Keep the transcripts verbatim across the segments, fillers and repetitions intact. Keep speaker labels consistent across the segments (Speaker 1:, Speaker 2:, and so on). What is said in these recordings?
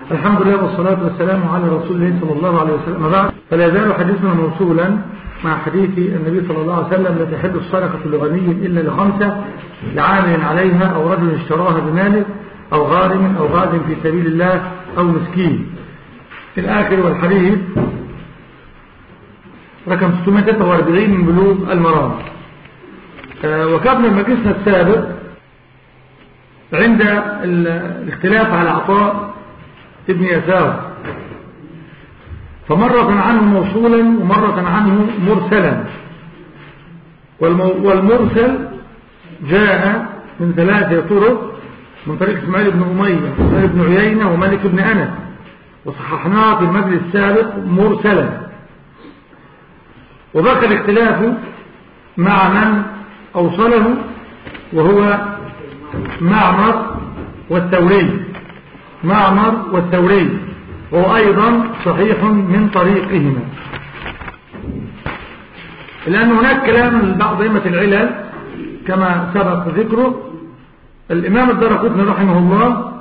Speaker 1: الحمد لله والصلاة والسلام على رسول الله صلى الله عليه وسلم. بعد فلا يزال حديثنا موصولا مع حديث النبي صلى الله عليه وسلم: لا تحل الصدقة لغني إلا لخمسة: لعامل عليها، أو رجل اشتراها بماله، أو غارم أو غاز في سبيل الله، أو مسكين الآخر. والحديث رقم ستمائة وثلاثة وأربعين من بلوغ المرام. وكان المجلسنا السابق عند الاختلاف على عطاء ابن يسار، فمرة عنه موصولا ومرة عنه مرسلا. والمرسل جاء من ثلاثة طرق: من طريق اسماعيل بن أمية وسفيان بن عيينة ومالك بن أنس، وصححناه في المجلس السابق مرسلا. وبقى الاختلاف مع من أوصله، وهو معمر والثوري معمر والثوري وهو أيضا صحيح من طريقهما، لأن هناك كلام لبعض أئمة العلل كما سبق ذكره. الإمام الدارقطني رحمه الله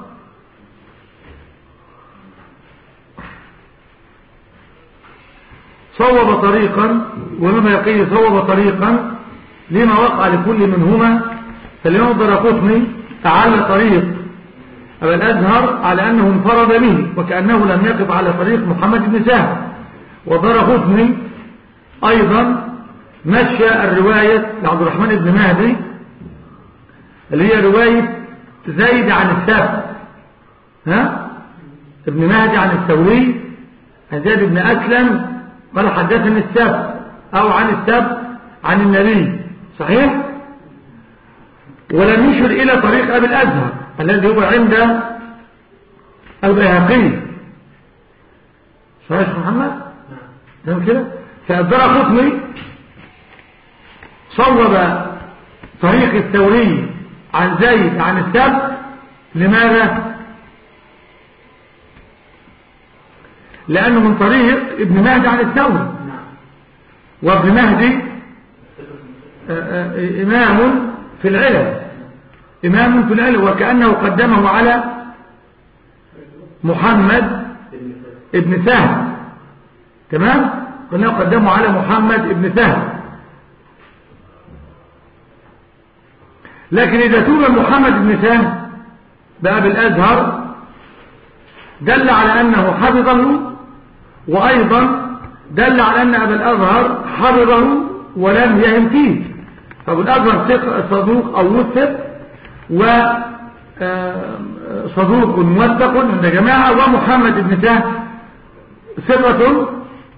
Speaker 1: صوب طريقا، ومما يقيه صوب طريقا لما وقع لكل منهما. فالإمام الدارقطني أعلى طريق أبا الأزهر على أنه انفرد به، وكأنه لم يقف على طريق محمد بن سهل. والدارقطني أيضا مشى الرواية لعبد الرحمن بن مهدي اللي هي رواية زيد عن السبت، ها ابن مهدي عن الثوري عن زيد بن أسلم قال حدثني السبت، أو عن السبت عن النبي، صحيح. ولم يشر إلى طريق أبي الأزهر الذي هو عند البيهقي، صحيح محمد تمام كده. فالدارقطني صوب طريق الثوري عن زيد عن السبت. لماذا؟ لأنه من طريق ابن مهدي عن الثوري، وابن مهدي إمام في العلم إمام في العلم وكأنه قدمه على محمد ابن سهل، تمام، كأنه قدمه على محمد ابن سهل. لكن إذا توجد محمد ابن سهل بأبي الأزهر دل على أنه حفظه، وأيضا دل على أن أبا الأزهر حفظه ولم يهم فيه. فأبو الأزهر صدوق أو وثق، وصدوق موثق عند جماعة، ومحمد بن سهل ثقة.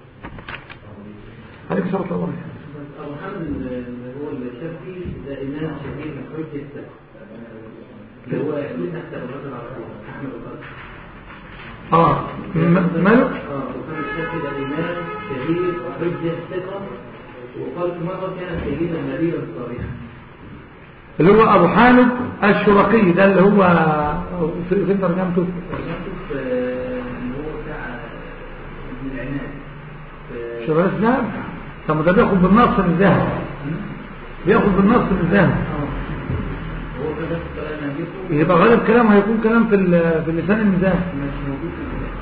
Speaker 1: عليك شرط الله.
Speaker 2: أبو حمد هو الشافعي ده إمام شهير من حجة اللي هو من أكثر الرجل على أحمد القاسم.
Speaker 1: اه ماله؟
Speaker 2: اه وكان الشافعي ده إمام شهير وحجة ثقة، وقال مرة كان شهيدا نبيا صريحا.
Speaker 1: اللي هو أبو حامد الشرقي ده اللي هو في في ترجمته
Speaker 2: اللي هو بتاع ابن العناد
Speaker 1: شرايط الذهب. طب ده بياخد بالنص من الذهب، بياخد بالنص من الذهب.
Speaker 2: هو كده كلام نبيكم،
Speaker 1: يبقى غالب كلامه هيكون كلام في في اللسان الميزان،
Speaker 2: مش موجود في الكتاب.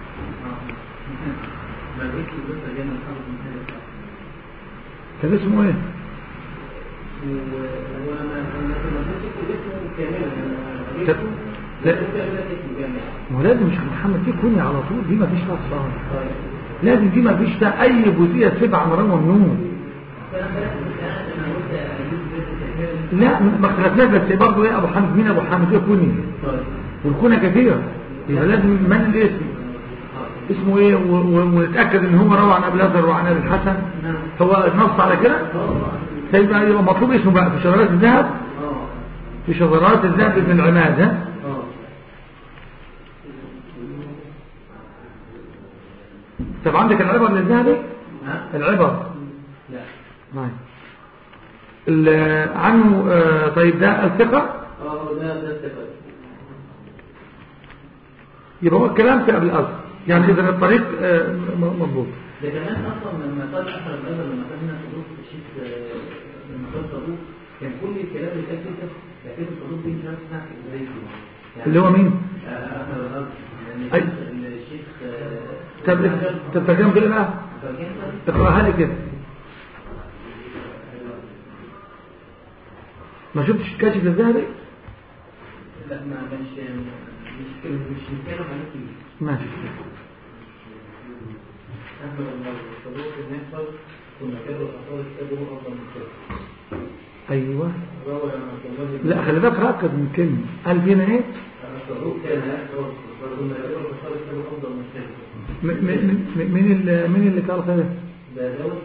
Speaker 2: اه ما بيكتب بس جانا الحافظ من هذا
Speaker 1: كان اسمه ايه؟ لا ما لازم مش محمد فيه كوني على طول، دي ما فيش فيها صار، لازم دي ما فيش فيها اي جزئيه سبع مرات ممنون. لا ما اختلفناش، بس برضه ايه ابو حامد مين؟ ابو حامد ايه كوني، والكونه كثيره، يبقى لازم من الاسم اسمه ايه، ونتاكد ان هو روى عن ابي الازهر وعن ابي الحسن. هو نص على كده، فيبقى يبقى مطلوب اسمه بقى في شذرات الذهب، في شذرات الذهب ابن العماد. ها طب عندك العبر للذهبي؟ العبر
Speaker 2: لا
Speaker 1: طيب عنه. طيب ده الثقة،
Speaker 2: اه ده ده الثقة.
Speaker 1: يبقى هو الكلام في ابي الازهر، يعني اذا الطريق مضبوط.
Speaker 2: ده كمان اصلا لما قال احمد الازهر لما كان هنا صدوق في الشيخ، لما قال صدوق كان كل الكلام اللي كان كده لكن الصدوق دي مش عارف اسمها ازاي،
Speaker 1: اللي هو مين؟
Speaker 2: احمد الازهر
Speaker 1: أي
Speaker 2: الشيخ
Speaker 1: طب طب ترجمة كده بقى اقراها لي كده. ما شفتش كاشف الذهبي؟
Speaker 2: لا ما مش مش مش بنتكلم عليه كتير.
Speaker 1: ماشي.
Speaker 2: احنا لما الصدوق بنحصل كنا كده الاثار كتابه افضل من كده.
Speaker 1: ايوه. لا خلي بالك ركز من كلمه قال فينا ايه؟
Speaker 2: الصدوق كان يحصل كنا كده الاثار كتابه افضل من كده.
Speaker 1: مين اللي مين اللي قال كده؟
Speaker 2: ده دوت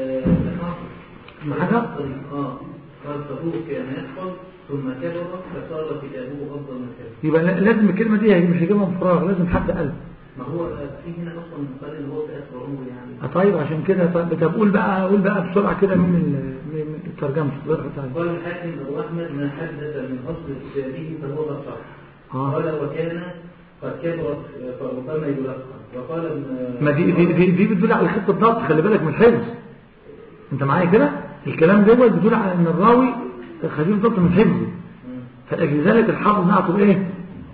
Speaker 1: محمد.
Speaker 2: اه قال الصدوق كان يحصل ثم كبر فصار كتابه افضل من كده.
Speaker 1: يبقى لازم الكلمه دي مش هيجيبها من فراغ، لازم حد قال.
Speaker 2: ما هو في هنا اصلا قال ان هو في اثر عمره يعني.
Speaker 1: طيب عشان كده طب قول بقى قول بقى بسرعه كده من من الترجمه
Speaker 2: قال الحاكم ابو احمد من حدث من اصل كتابه فهو قد صح.
Speaker 1: آه.
Speaker 2: قال وكان قد كبرت فربما يلقن. وقال ابن
Speaker 1: ما دي دي دي, دي بتدل على خطه الضبط، خلي بالك من الحفظ. انت معايا كده؟ الكلام دوت بيدل على ان الراوي خفيف ضبط من حفظه. فلذلك الحافظ نعطه ايه؟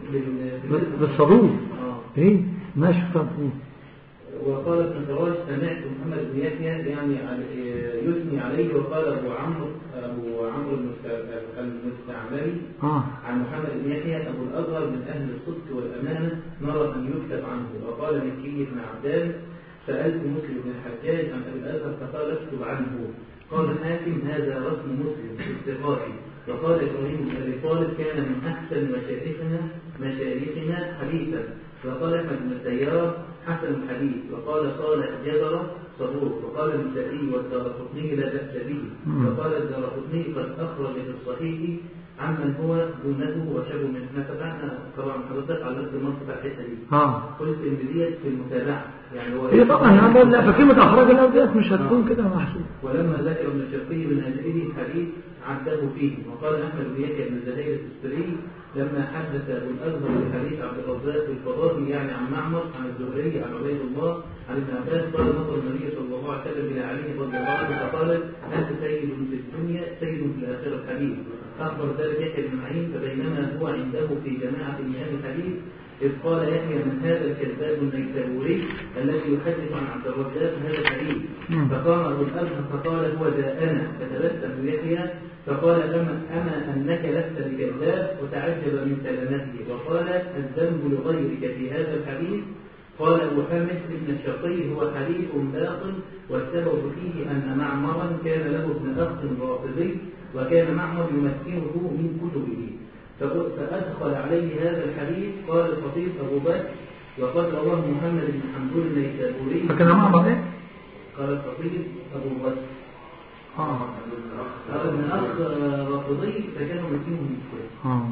Speaker 1: بالصدوق. ايه ماشي. طب
Speaker 2: وقال ابن فراج سمعت محمد بن يحيى يعني يثني عليه. وقال ابو عمرو ابو عمرو المستعمري
Speaker 1: آه.
Speaker 2: عن محمد بن يحيى ابو الازهر من اهل الصدق والامانه نرى ان يكتب عنه. وقال مكي بن عبدان سالت مسلم بن الحجاج عن ابي الازهر فقال اكتب عنه. قال الحاكم هذا رسم مسلم في استقائه. وقال ابراهيم بن ابي طالب كان من احسن مشايخنا مشايخنا حديثا. وقال احمد بن التيار حسن الحديث. وقال صالح جبر صدوق. وقال النسائي والدارقطني لا بأس به. وقال الدارقطني قد اخرج في الصحيح عمن هو دونه وشبه منه. احنا تابعنا طبعا حضرتك على نفس المنطقه الحته دي.
Speaker 1: اه
Speaker 2: قلت ان ديت في المتابعه يعني هو
Speaker 1: هي طبعا انا لا فكلمه اخراج الاوديات مش هتكون كده محسوب.
Speaker 2: ولما ذكر ابن الشرقي من هذه الحديث عده فيه. وقال احمد بن يحيى بن زهير التستري لما حدث ابو الازهر بحديث عبد الرزاق الفضائي يعني عن معمر عن الزهري عن عبيد الله عن ابن عباس قال نظر النبي صلى الله عليه وسلم الى علي رضي الله عنه فقال انت سيد في الدنيا سيد في الاخره الحديث. اخبر ذلك يحيى بن معين فبينما هو عنده في جماعه من اهل الحديث إذ قال يحيى من هذا الكذاب النيسابوري الذي يحدث عن عبد الرزاق هذا الحديث. فقام ابو الازهر فقال هو ذا انا. فتبسم يحيى فقال أما, أما أنك لست بكذاب وتعجب من كلامته. وقال الذنب لغيرك في هذا الحديث. قال أبو حامد ابن الشقي هو حديث باطل والسبب فيه أن معمرا كان له ابن أخ رافضي وكان معمر يمكنه من كتبه فأدخل عليه هذا الحديث. قال الخطيب أبو بكر وقد رواه محمد بن حمدون النيسابوري.
Speaker 1: فكان معمر إيه؟
Speaker 2: قال الخطيب أبو بكر
Speaker 1: اه
Speaker 2: ابن أخ رافضي فكانوا يمكنه من كتبه.
Speaker 1: اه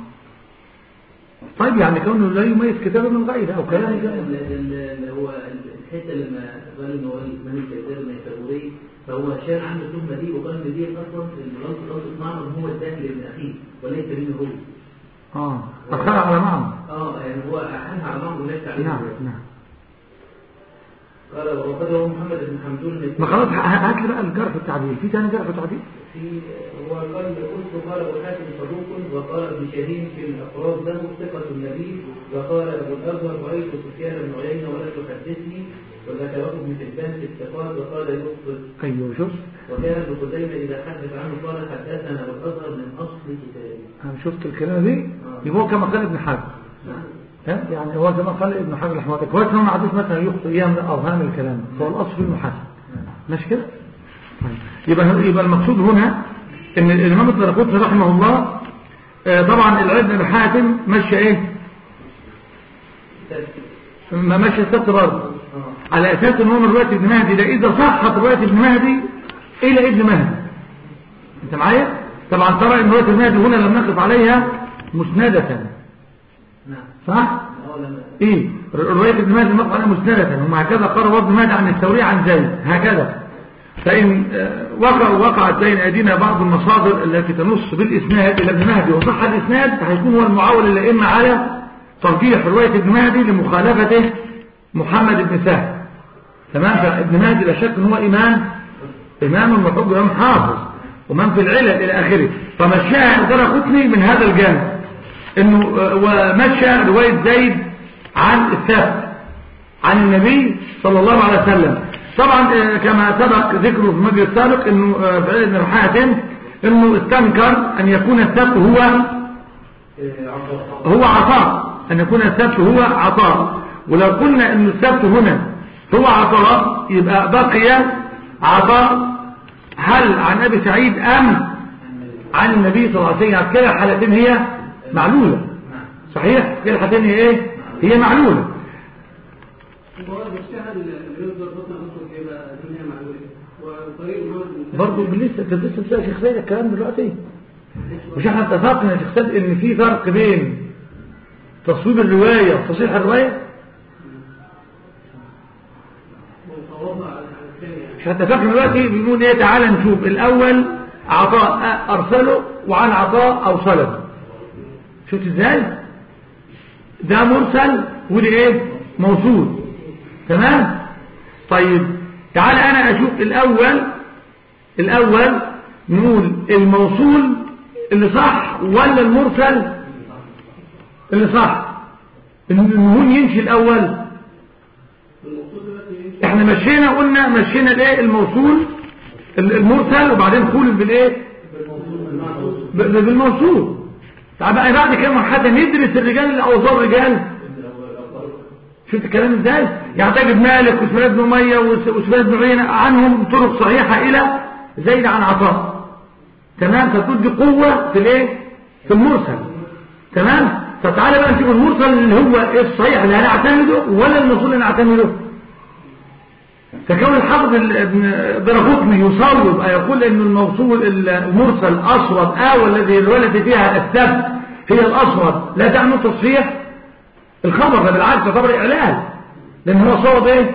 Speaker 1: طيب يعني كونه لا يميز كتابه من غيره او كلام
Speaker 2: اللي هو الحته لما قال انه من الكتاب النيسابوري فهو شان عنده التهمه دي وقال ان دي اصلا الغلط غلطه معمر هو الداخل ابن اخيه وليس منه هو.
Speaker 1: اه اخذ على معمر.
Speaker 2: اه يعني هو احنها على معمر وليس عليه.
Speaker 1: نعم نعم.
Speaker 2: قال وقد روى محمد بن حمدون.
Speaker 1: ما خلاص هات لي بقى الجرح والتعديل. في ثاني جرح وتعديل؟
Speaker 2: في هو قال قلت قال ابو حاتم صدوق. وقال ابن شاهين في الافراد له ثقه النبي. وقال ابو الازهر رايت سفيان بن عيينه ولم يحدثني. وذكره ابن حبان في الثقات وقال يخطئ.
Speaker 1: ايوه شوف.
Speaker 2: وكان ابن خزيمه اذا حدث عنه قال حدثنا ابو الازهر من اصل كتابه.
Speaker 1: انا شفت الكلمه دي يبقى هو كما قال ابن حجر. ها يعني هو كما قال ابن حجر رحمه الله. كويس انه ما عدوش مثلا يخطئ ايام من اوهام الكلام. هو الاصل في المحاسب ماشي كده. يبقى يبقى المقصود هنا ان الامام الدارقطني رحمه الله طبعا العلم ابن حاتم مشى ايه ما مشى السبت برضه على اساس ان هو من روايه ابن مهدي. ده اذا صحت روايه ابن مهدي الى ابن مهدي. انت معايا طبعا ترى ان روايه ابن مهدي هنا لم نقف عليها مسنده صح ايه روايه ابن مهدي نقف عليها مسنده ومع كذا قال ابن مهدي عن الثوري عن زيد هكذا. فإن وقع وقعت بين أيدينا بعض المصادر التي تنص بالإسناد إلى ابن مهدي وصح الإسناد فهيكون هو المعول للأئمة على ترجيح رواية ابن مهدي لمخالفته محمد بن سهل. تمام. فابن مهدي لا شك أنه هو إمام إمام محب إمام حافظ ومن في العلل إلى آخره. فمشاها الدارقطني من هذا الجانب إنه ومشى رواية زيد عن الثبت عن النبي صلى الله عليه وسلم. طبعا كما سبق ذكره في المجلس السابق انه في عدة من الحالتين انه استنكر ان يكون الثبت هو هو عطاء، ان يكون الثبت هو عطاء. ولو قلنا ان الثبت هنا هو عطاء يبقى بقي عطاء هل عن ابي سعيد ام عن النبي صلى الله عليه وسلم. كلا الحالتين هي معلولة صحيح، كلا الحالتين هي ايه هي معلولة. برضه لسه لسه بتلاقي شيخ سيد الكلام دلوقتي. مش احنا اتفقنا يا شيخ سيد ان في فرق بين تصويب الروايه وتصحيح الروايه؟ مش اتفقنا دلوقتي بنقول ايه؟ تعالى نشوف الاول عطاء ارسله وعن عطاء اوصله. شفت ازاي؟ ده مرسل ودي ايه موصول. تمام. طيب تعالى انا اشوف الاول الاول نقول الموصول اللي صح ولا المرسل اللي صح. نقول يمشي الاول. احنا مشينا قلنا مشينا الايه الموصول المرسل وبعدين خول بالايه بالموصول. طب بقى بعد كده حتى ندرس الرجال اللي اوصار الرجال. شفت الكلام ازاي؟ يعني تجد مالك وسفيان بن اميه وسفيان بن عيينة عنهم طرق صحيحه الى زيد عن عطاء. تمام. فتدي قوه في الايه في المرسل. تمام. فتعالى بقى نشوف المرسل اللي هو الصحيح اللي هنعتمده ولا الموصول اللي نعتمده. فكون الحافظ ابن درقطني يصوب يقول ان الموصول المرسل الاصوب او الذي التي فيها الثبت هي الاصوب لا تعني التصحيح الخبر، ده بالعكس يعتبر اعلان لان هو صوب ايه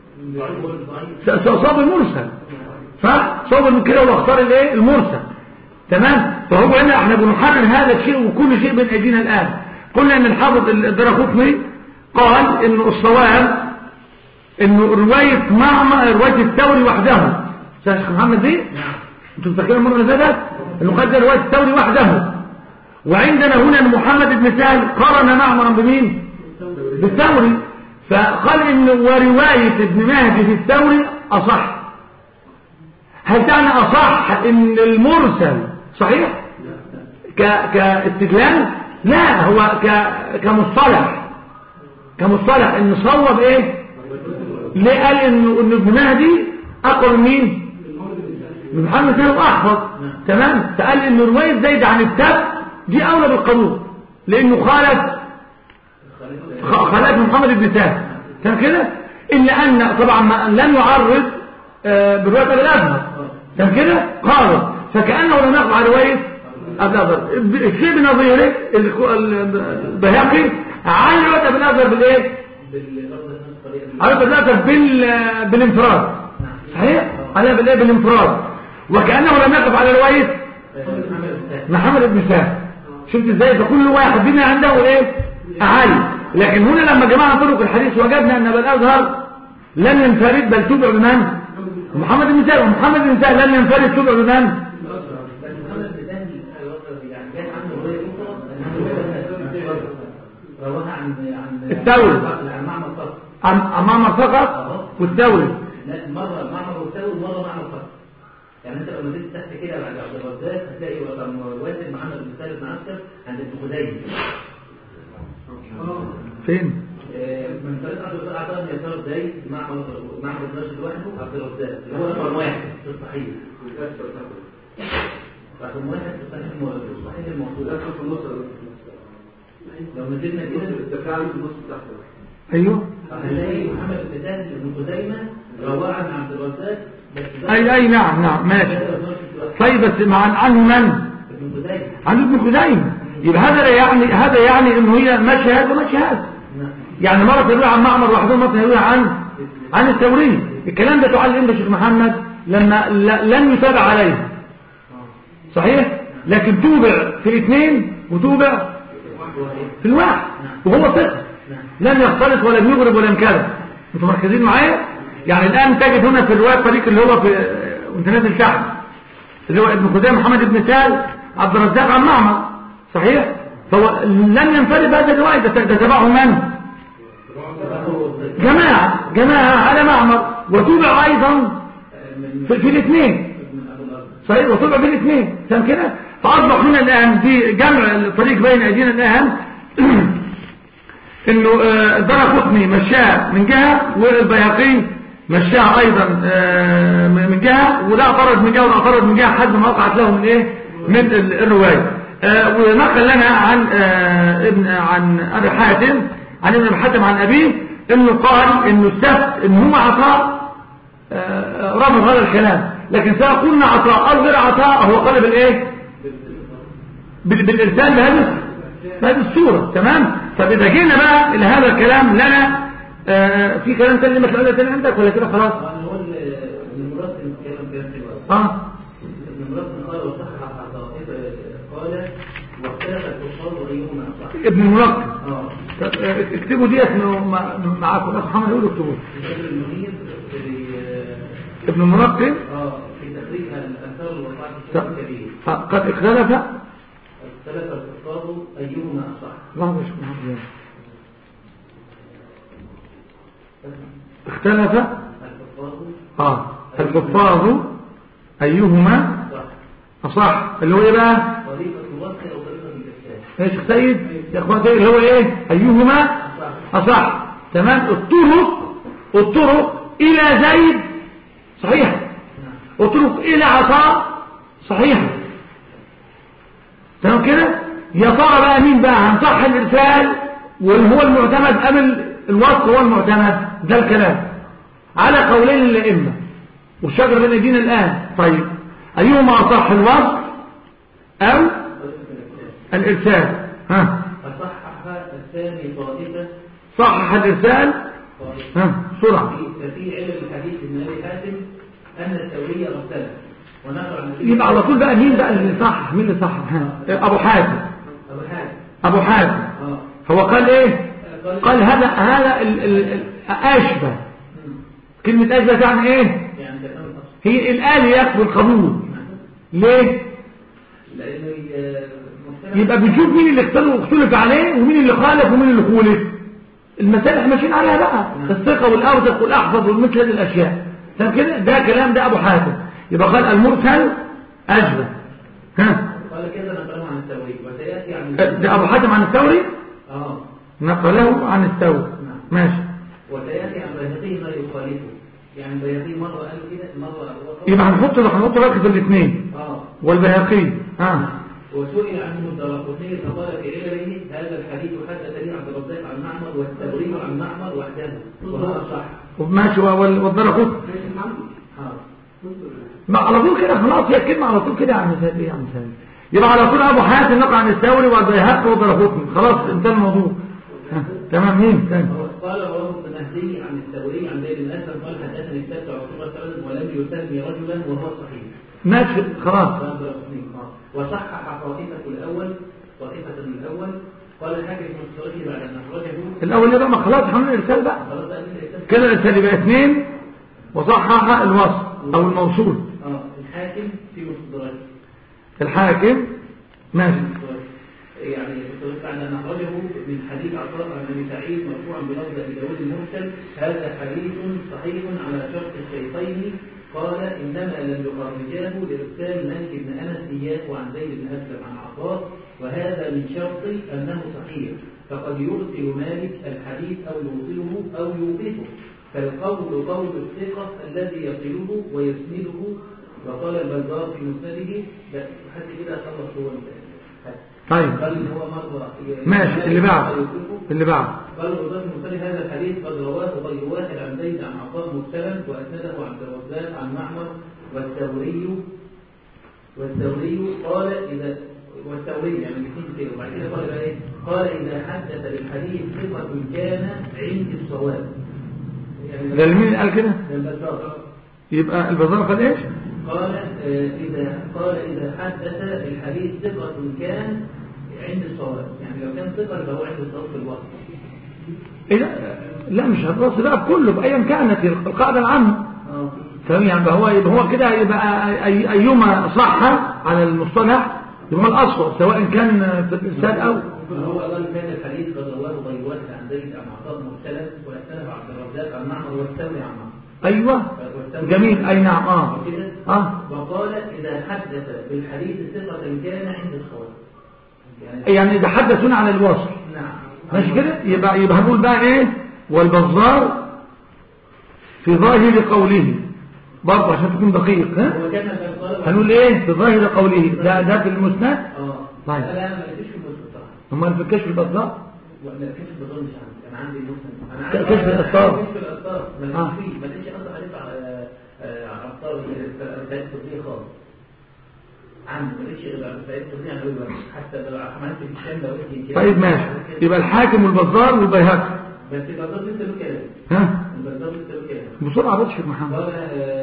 Speaker 1: صوب المرسل. فصوب من كده واختار الايه المرسل. تمام. فهو هنا احنا بنحرر هذا الشيء وكل شيء بين ايدينا الان. قلنا ان الحافظ الدرقطني قال انه الصواب انه روايه معمر روايه الثوري وحده. شيخ محمد دي انتوا فاكرين المره اللي فاتت انه قال روايه الثوري وحده. وعندنا هنا محمد بن سهل قارن معمرا بمين بالثوري فقال ان وروايه ابن مهدي في الثوري اصح. هل تعني اصح ان المرسل صحيح ك كاستدلال؟ لا، هو ك كمصطلح كمصطلح ان صوب ايه. ليه قال انه ان ابن مهدي اقوى من مين من محمد سهل احفظ. تمام. فقال ان روايه زيد عن الثبت دي اولى بالقبول لانه خالف خالف محمد بن سهل. كان كده الا ان طبعا ما لم يعرض بروايه ابي الازهر. كان كده قال فكانه لم يقع على روايه ابي الازهر. الشيء بنظيره البيهقي عن روايه ابي الازهر بالايه على ابي الازهر بال بالانفراد. صحيح على بالايه بالانفراد وكانه لم يقف على روايه محمد بن سهل. شفت ازاي؟ فكل واحد بما عنده ايه اعالي. لكن هنا لما جمعنا طرق الحديث وجدنا ان ابي الازهر لم ينفرد بل تبع بمن محمد بن سهل. ومحمد بن سهل لم ينفرد تبع بمن الثوري عن معمر فقط والثوري.
Speaker 2: لا مره معمر والثوري مره معمر فقط. يعني انت لما تيجي تحت كده بعد عبد الرزاق هتلاقي رقم واحد محمد بن سالم بن عسكر عند ابن خزيمه.
Speaker 1: فين؟
Speaker 2: من طريق عبد الرزاق عطاء بن يسار زي معمر معمر بن راشد لوحده عبد الرزاق اللي هو رقم واحد في الصحيح. رقم واحد في الصحيح الصحيح الموصول. في النص لو نزلنا كده التفاعل في النص تحت.
Speaker 1: ايوه.
Speaker 2: هنلاقي محمد بن سالم بن خزيمه رواه عن عبد الرزاق.
Speaker 1: اي اي نعم نعم ماشي. طيب بس عن عنه من عن ابن خزيمه. يبقى هذا يعني هذا يعني انه هي ماشي هذا وماشي هذا. يعني مره تروي عن معمر وحده ومره تروي عن عن الثوري. الكلام ده تعلم امتى يا شيخ محمد؟ لما لم يتابع عليه صحيح. لكن توبع في الاثنين وتوبع في الواحد وهو ثقه لم يختلط ولم يغرب ولم كذب. انتوا مركزين معايا؟ يعني الآن تجد هنا في الرواية الطريق اللي هو في وانت نازل تحت اللي هو ابن خزيمة محمد بن سهل عبد الرزاق عن معمر صحيح. فهو لم ينفرد بهذا الرواية. ده تبعه من جماعة جماعة على معمر وتوبع أيضا في, في الاثنين صحيح وتوبع في الاثنين تمام كده. فأصبح هنا الآن في جمع الطريق بين أيدينا الآن إنه الدرقطني مشاه من جهة والبيهقي مشاه أيضا من جهة وده اعترض من جهة وده اعترض من جهة حد ما وقعت له من إيه من الرواية. ونقل لنا عن ابن عن أبي حاتم عن ابن حاتم عن أبيه إنه قال إنه السبت إن هو عطاء رفض هذا الكلام، لكن سيقولنا عطاء أو غير عطاء هو قال بالإيه بالإرسال بهذه بهذه الصورة تمام. طب إذا جينا بقى إلى هذا الكلام لنا آه في كلام تاني مثل هذا تاني عندك ولا كده خلاص؟
Speaker 2: هو المرسل كلام كلام حلو
Speaker 1: اه
Speaker 2: المرسل قال وصحح قال واختلف الكفار ايهما اصح.
Speaker 1: ابن الملقن
Speaker 2: اه
Speaker 1: اكتبوا دي اسمه معاكم اخ محمد يقولوا اكتبوه. ابن الملقن
Speaker 2: اه في تخريج الاثار الوقائع الكبير
Speaker 1: قد اختلف
Speaker 2: اختلف الكفار ايهما اصح.
Speaker 1: الله يشكر محمد. اختلف اه الحفاظ ايهما اصح اللي هو ايه بقى
Speaker 2: طريقه الوصل او طريقه الارسال.
Speaker 1: ايش سيد يا اخواتي اللي هو ايه ايهما اصح تمام. الطرق الطرق الى زيد صحيح الطرق الى عطاء صحيح تمام كده. يا ترى بقى مين بقى هنصح الارسال واللي هو المعتمد قبل الوصف هو المعتمد ده الكلام على قولين الائمه والشجر بين ايدينا الان. طيب ايهما اصح الوصف او الارسال؟ ها
Speaker 2: فصحح الثاني طائفه
Speaker 1: صحح الارسال ها بسرعه.
Speaker 2: ففي علم الحديث ابن ابي حاتم ان الثوري ارسله ونقل عن
Speaker 1: يبقى على طول بقى مين بقى اللي صح مين اللي صح ابو حاتم
Speaker 2: ابو حاتم
Speaker 1: ابو حاتم
Speaker 2: اه
Speaker 1: هو قال ايه قال هذا هذا اشبه كلمه اشبه يعني ايه هي الآن يقبل القبول ليه
Speaker 2: لانه
Speaker 1: يبقى بنشوف مين اللي اختلف عليه ومين اللي خالف ومين اللي خولف. المسائل احنا ماشيين عليها بقى الثقه والاوثق والاحفظ والمثل هذه الاشياء تمام كده. ده كلام ده ابو حاتم يبقى قال المرسل اشبه. ها
Speaker 2: قال كذا نقله عن الثوري وسياتي عن
Speaker 1: ده ابو حاتم عن الثوري
Speaker 2: اه
Speaker 1: نقله عن الثوري ماشي.
Speaker 2: وسياتي عن بيهقي ما يخالفه يعني بيهقي مره قال كده مره
Speaker 1: يبقى هنحط هنحط رقم في الاثنين
Speaker 2: اه
Speaker 1: والبيهقي اه
Speaker 2: وسئل عنه الدرقطني فقال في علمه هذا الحديث حدثني عبد الرزاق عن معمر والثوري عن معمر وحده وهذا صح
Speaker 1: وماشي والدرقطني ما على طول كده خلاص هي الكلمه على طول كده يا عم سيد يا عم سيد. يبقى على طول ابو حاتم نقل عن الثوري والبيهقي والدرقطني خلاص انتهى الموضوع. تمام مين تاني
Speaker 2: قال رواه ابن مهدي عن الثوري عن زيد بن اسلم قال حدثني السبت عمر سلم ولم يسمي رجلا وهو صحيح
Speaker 1: ماشي خلاص.
Speaker 2: وصحح طائفه الاول طائفه الاول قال الحاكم في مصطلحه بعد ان اخرجه
Speaker 1: الاول يبقى ما خلاص حمل الارسال بقى كده الارسال يبقى اثنين وصحح الوصف او الموصول.
Speaker 2: اه الحاكم في مصطلحه
Speaker 1: الحاكم ماشي
Speaker 2: يعني بعد أن أخرجه من حديث عطاء عن أبي سعيد مرفوعا بلفظ أبي داود المرسل هذا حديث صحيح على شرط الشيخين قال إنما لم يخرجاه لإرسال مالك بن أنس إياه عن زيد بن أسلم عن عطاء وهذا من شرط أنه صحيح فقد يرسل مالك الحديث أو يوصله أو يوقفه فالقول قول الثقة الذي يصله ويسنده وقال البزار في مسنده حتى كده خلص هو المثال.
Speaker 1: طيب ماشي اللي بعد اللي بعد
Speaker 2: قال الرزاق المرسل هذا الحديث قد رواه غير واحد عن زيد عن عطاء مرسلا واسنده عن الرزاق عن معمر والثوري والثوري قال اذا والثوري يعني الاثنين كده وبعد كده قال ايه قال اذا حدث بالحديث ثقة كان عند الصواب
Speaker 1: يعني ده مين قال كده
Speaker 2: البزار
Speaker 1: يبقى البزار قال ايش
Speaker 2: قال اذا قال اذا حدث الحديث ثقة كان عند الصواب يعني لو كان ثقة يبقى هو عند الصواب في الوقت
Speaker 1: إيه لا مش هتوصل بقى بكله بأيا كانت القاعدة العامة فهم يعني هو يبقى هو كده يبقى أي أيما صح على المصطلح يبقى الأصل سواء كان في الإرسال أو
Speaker 2: هو قال كان الحديث قد رواه غير واحد عن زيد عن عطاء مرسلا واختلف عبد الرزاق عن معمر والثوري عن معمر.
Speaker 1: ايوه جميل. اي نعم. اه
Speaker 2: اه وقال اذا حدث بالحديث ثقة كان عند الخوارج،
Speaker 1: يعني يعني اذا حدثون عن الوصل.
Speaker 2: نعم
Speaker 1: ماشي كده. يبقى يبقى هنقول بقى ايه والبزار في ظاهر قوله برضه عشان تكون دقيق. ها هنقول ايه في ظاهر قوله ده ده في المسند.
Speaker 2: اه
Speaker 1: طيب
Speaker 2: لا انا ما لقيتش في المسند صح.
Speaker 1: هم ما فكش في البزار.
Speaker 2: لا كشف البزار مش عندي، انا عندي المسند. انا عندي
Speaker 1: كشف الاسطار.
Speaker 2: كشف الاسطار ما لقيتش فيه، ما لقيتش اصلا حديث على عطار الثالث الطبيه خالص. عندي ما لقيتش غير الثالث الطبيه انا بقول حتى لو عملت في الشام لو قلت.
Speaker 1: طيب ماشي. يبقى الحاكم والبزار والبيهقي.
Speaker 2: بس البزار لسه له كلام.
Speaker 1: ها
Speaker 2: البزار لسه له كلام.
Speaker 1: بسرعه بس يا محمد.
Speaker 2: قال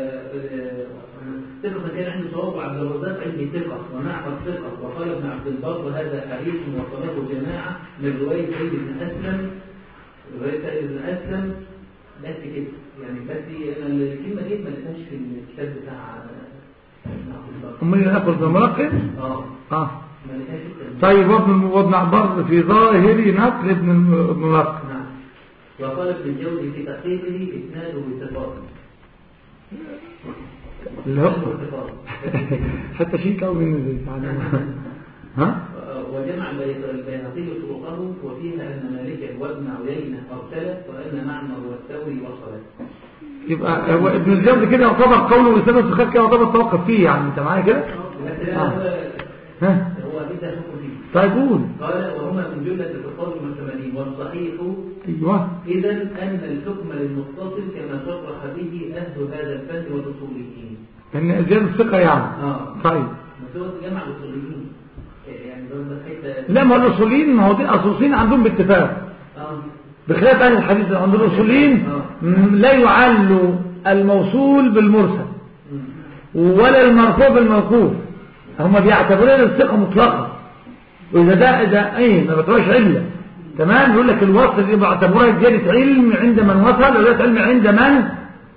Speaker 2: ثقة كان عنده صواب وعبد الرزاق عندي ثقة ومعبد ثقة. وقال ابن عبد البر هذا حديث وصله جماعة من رواية سعيد بن أسلم. رواية سعيد بن أسلم بس كده يعني. بس أنا الكلمة دي ما لقيتهاش في الكتاب بتاع ابن عبد البر.
Speaker 1: أمال ناخذ بملقب؟
Speaker 2: اه
Speaker 1: اه
Speaker 2: ما لقيتهاش.
Speaker 1: طيب وابن وابن عبر في ظاهر نقل ابن الملقب.
Speaker 2: نعم. وقال ابن الجوزي في تحقيقه إسناده اتفاق.
Speaker 1: لا حتى شيء كون من يعني ها.
Speaker 2: وجمع البيهقي طرقه وفيها أن مالكا وابن عيينة أرسلت وأن معمر والثوري وصلت.
Speaker 1: يبقى هو ابن الجوزي كده يعتبر قوله وسنة السخاف كده يعتبر توقف فيه يعني. انت معايا كده؟
Speaker 2: ها هو بدأ حكم فيه.
Speaker 1: طيب قول.
Speaker 2: قال وهما من جملة الفقهاء المعتمدين والصحيح
Speaker 1: ايوه
Speaker 2: إذا أن الحكم للمتصل كما صرح به أهل هذا الفن والأصوليين.
Speaker 1: ان زيادة الثقة يعني.
Speaker 2: اه
Speaker 1: طيب
Speaker 2: بس هو جمع الأصوليين يعني برضه حتة.
Speaker 1: لا ما الاصوليين ما هو دي الاصوليين عندهم باتفاق.
Speaker 2: اه
Speaker 1: بخلاف اهل الحديث عند الاصوليين لا يعل الموصول بالمرسل ولا المرفوع بالموقوف. هم بيعتبرون الثقة مطلقة. واذا ده ده ايه ما بتبقاش علة تمام. يقول لك الوصل اللي بيعتبروها زيادة علم عند من وصل وزيادة علم عند من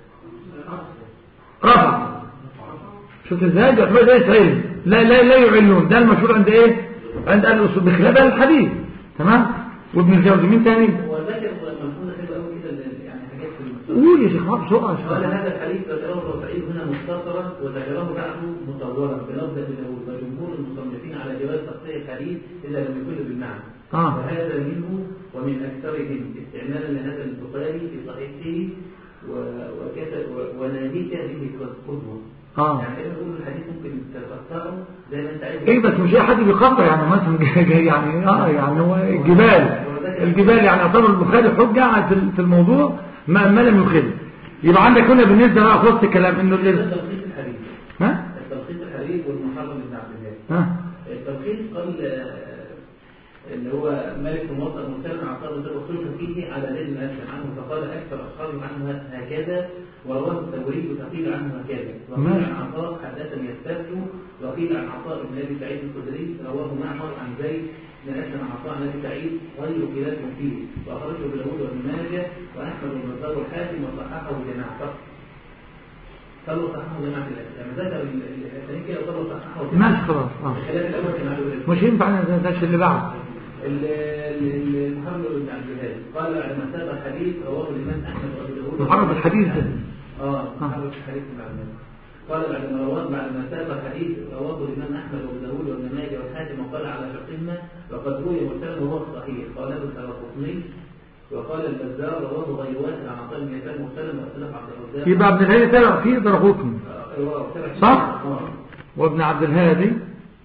Speaker 1: رفع. شوف ازاي بيعتبروها زيادة علم. لا لا لا يعلون. ده المشهور عند ايه عند اهل الاصول بخلاف الحديث تمام. وابن الجوزي مين تاني؟
Speaker 2: هو ذكر مفهوم حلو قوي كده يعني حاجات في
Speaker 1: قول يا شيخ ما بسرعه.
Speaker 2: قال هذا الحديث ذكره الرافعي هنا مختصرا وذكره بعده مطولا بلفظ داوود وجمهور المصنفين على جواز تقطيع الحديث اذا لم يكن بالمعنى.
Speaker 1: آه.
Speaker 2: وهذا منه ومن اكثرهم استعمالا لهذا البخاري في صحيحه وكتب وناهيك به قدوه.
Speaker 1: اه
Speaker 2: يعني كده نقول الحديث ممكن تقطعه زي ما انت عايز.
Speaker 1: ايه بس مش اي حد بيقطع يعني مثلا جاي يعني اه يعني هو الجبال الجبال يعني يعتبر البخاري حجه في الموضوع ما, ما لم يخل. يبقى عندك هنا بالنسبه بقى خلاص الكلام انه
Speaker 2: التلخيص الحديث
Speaker 1: ها
Speaker 2: التلخيص الحديث والمحرم بن عبد الله.
Speaker 1: ها
Speaker 2: التلخيص قال اللي هو مالك موطأ مرسلا عطاء اختلف فيه على زيد بن أسلم عنه فقال أكثر أصحابه عنه هكذا ورواه الثوري فقيل عنه هكذا وقيل عن عطاء حدثني الثبت وقيل عن عطاء بن أبي سعيد الخدري رواه معمر عن زيد بن أسلم عن عطاء بن أبي سعيد غير خلاف فيه وأخرجه ابن داوود وابن ماجه وأحمد بن البزار والحاكم وصححه جماعة فقط. قالوا صححه جماعة الأسلام ذكر الثاني كده قالوا صححه
Speaker 1: ماشي خلاص. اه
Speaker 2: الخلاف الأول كان عليه
Speaker 1: مش ينفع ننساش اللي بعد
Speaker 2: المحرم بن عبد الهادي قال لما ساق الحديث رواه الامام احمد وابو داوود.
Speaker 1: محرم الحديث ده
Speaker 2: اه محرم الحديث بن عبد الهادي قال بعد ما رواه بعد ما ساق الحديث رواه الامام احمد وابو داوود وابن ماجه والحاكم وقال على شرطهما وقد روي مرسلا وهو الصحيح قال ابن الدارقطني وقال البزار رواه غير واحد عن عطاء بن يسار مرسلا واختلف عبد الرزاق.
Speaker 1: يبقى ابن الهادي تابع فيه الدارقطني صح وابن عبد الهادي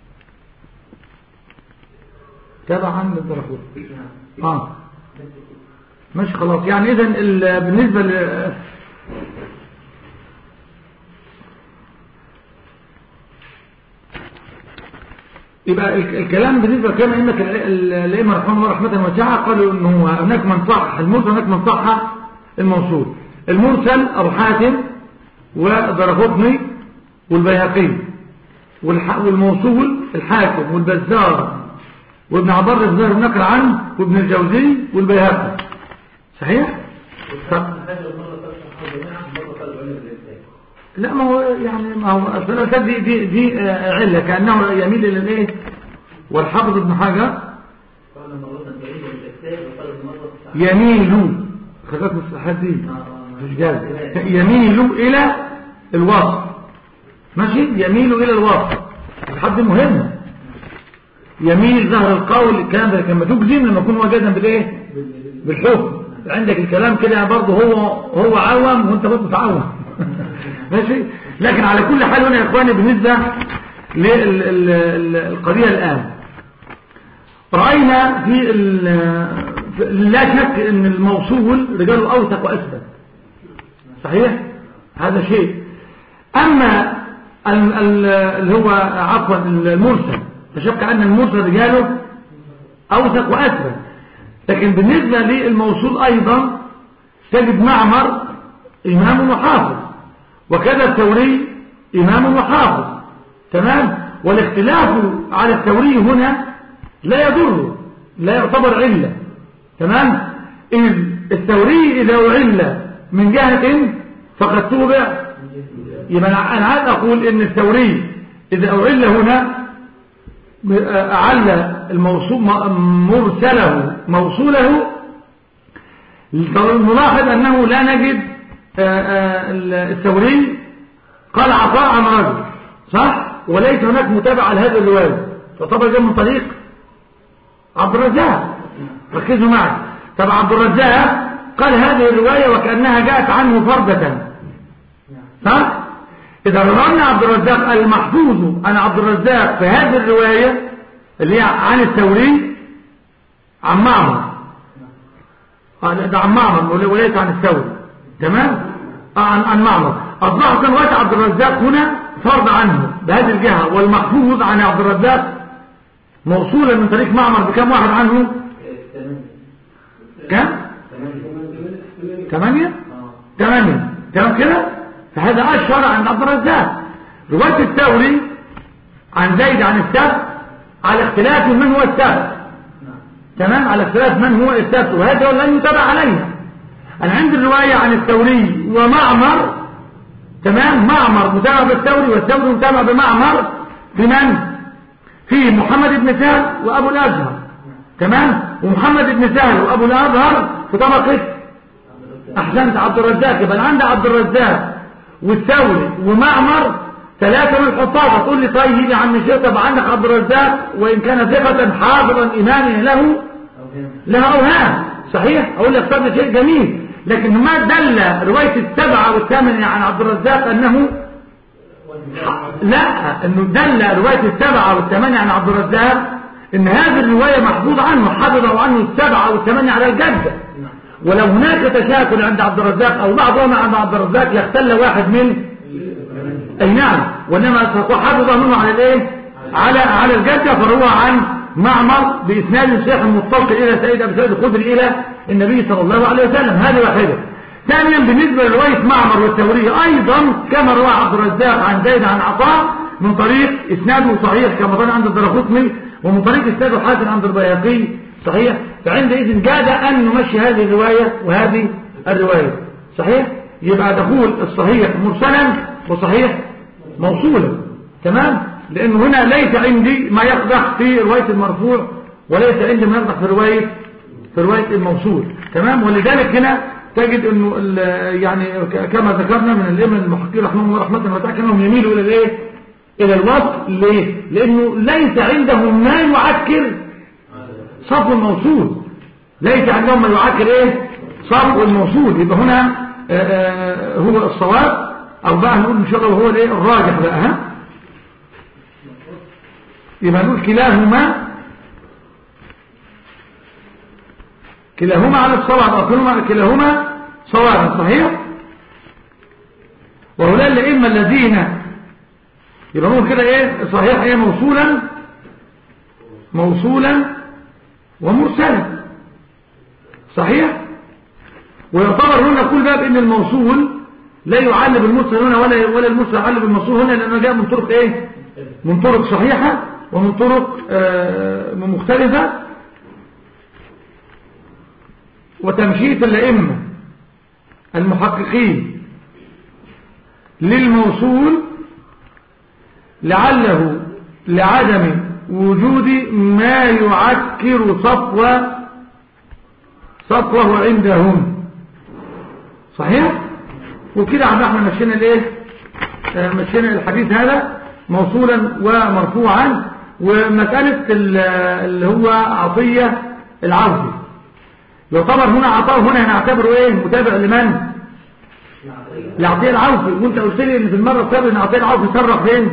Speaker 1: تبعا للدرقطني. اه ماشي خلاص. يعني اذا بالنسبه ل يبقى الكلام بالنسبه لكلام ائمه الائمه رحمهم الله رحمه واسعه قالوا انه هناك من صح المرسل هناك من صح الموصول. المرسل ابو حاتم والدرقطني والبيهقي والموصول الحاكم والبزار وابن عبر الزهر النقل عنه وابن الجوزي والبيهقي صحيح؟ لا ما هو يعني ما هو الثلاثات دي دي دي عله كانه يميل الى الايه والحافظ ابن حجر
Speaker 2: قال
Speaker 1: يميل خذت الصحات دي مش جاز يميل الى الوصف ماشي يميل الى الوصف الحد مهم يميل ظهر القول الكلام ده لما تجزم لما يكون وجدا بالايه بالحكم عندك الكلام كده برضه هو هو عوام وانت برضه تعوم ماشي لكن على كل حال هنا يا اخواني بالنسبه للقضيه الان راينا في لا شك ان الموصول رجاله اوثق واثبت صحيح هذا شيء اما اللي هو عفوا المرسل فشك ان المرسل رجاله اوثق واثبت لكن بالنسبه للموصول ايضا تجد معمر امام وحافظ وكذا الثوري امام وحافظ تمام والاختلاف على الثوري هنا لا يضر لا يعتبر عله تمام إذ الثوري إذا أعل من جهة فقد توبع يبقى أنا عايز أقول إن الثوري إذا أعل هنا أعل الموصول مرسله موصوله نلاحظ أنه لا نجد الثوري قال عطاء عن رجل صح وليس هناك متابعة لهذا الرواية فطبعا جاء من طريق عبد الرزاق ركزوا معي طب عبد الرزاق قال هذه الرواية وكأنها جاءت عنه فردة صح إذا رأينا عبد الرزاق المحفوظ عن عبد الرزاق في هذه الرواية اللي هي عن الثوري عن معمر ده عن معمر وليس عن الثوري تمام عن عن معمر أصبحت رواية عبد الرزاق هنا فرض عنه بهذه الجهة والمحفوظ عن عبد الرزاق موصولا من طريق معمر بكم واحد عنه كم ثمانية ثمانية تمام كده فهذا أشهر عند عبد الرزاق رواية الثوري عن زيد عن السبت على اختلاف من هو السبت تمام على اختلاف من هو السبت وهذا لن يتابع عليها أنا عندي الرواية عن الثوري ومعمر تمام معمر متابع بالثوري والثوري متابع بمعمر في من في محمد بن سهل وأبو الأزهر تمام ومحمد بن سهل وأبو الأزهر في طبقة أحسنت عبد الرزاق يبقى عند عبد الرزاق والثوري ومعمر ثلاثة من الحفاظ تقول لي طيب يا عم الشيخ طب عندك عبد الرزاق وإن كان ثقة حافظا إمامه له لها أوهام صحيح أقول لك طب شيء جميل لكن ما دل رواية السبعة والثامنة عن عبد الرزاق أنه لا أنه دل رواية السبعة والثمانية عن عبد الرزاق إن هذه الرواية محفوظ عنه حفظه عنه السبعة والثمانية على الجدة ولو هناك تشاكل عند عبد الرزاق أو بعضهم عند عبد الرزاق يختل واحد من أي نعم وإنما حفظه منه على الإيه على على الجدة فروى عن معمر بإسناد صحيح متصل إلى سيد أبي سعيد الخدري إلى النبي صلى الله عليه وسلم هذه واحدة ثانيا بالنسبة لرواية معمر والثوري أيضا كما روى عبد الرزاق عن زيد عن عطاء من طريق إسناده صحيح كما ظن عند الدرقطني ومن طريق إسناده حسن عند البيهقي صحيح فعندئذ جاد أن نمشي هذه الرواية وهذه الرواية صحيح يبقى دخول الصحيح مرسلا وصحيح موصولا تمام لأنه هنا ليس عندي ما يقدح في رواية المرفوع وليس عندي ما يقدح في رواية في رواية الموصول تمام ولذلك هنا تجد انه يعني كما ذكرنا من الائمه المحققين رحمهم الله رحمه وتعالى انهم يميلوا الى الايه الى الوصف ليه لانه ليس عندهم ما يعكر صف الموصول ليس عندهم ما يعكر ايه صف الموصول يبقى هنا آآ آآ هو الصواب او بقى نقول ان شاء الله هو الايه الراجح بقى ها يبقى نقول كلاهما كلاهما على الصواب أو كلاهما صواب صحيح وهؤلاء الأئمة الذين يبقى نقول كده ايه صحيح ايه موصولا موصولا ومرسلا صحيح ويعتبر هنا كل باب ان الموصول لا يعلب المرسل هنا ولا ولا المرسل يعلب الموصول هنا لانه جاء من طرق ايه من طرق صحيحة ومن طرق آه مختلفة وتمشيط الأئمة المحققين للموصول لعله لعدم وجود ما يعكر صفو سطوه عندهم. صحيح؟ وكده عم احنا مشينا الايه؟ مشينا الحديث هذا موصولا ومرفوعا. ومسألة اللي هو عطية العوفي يعتبر هنا عطاء، هنا هنعتبره ايه؟ متابع لمن؟ لعطية العوفي. وانت قلت لي ان في المرة السابقة ان عطية العوفي صرح فين؟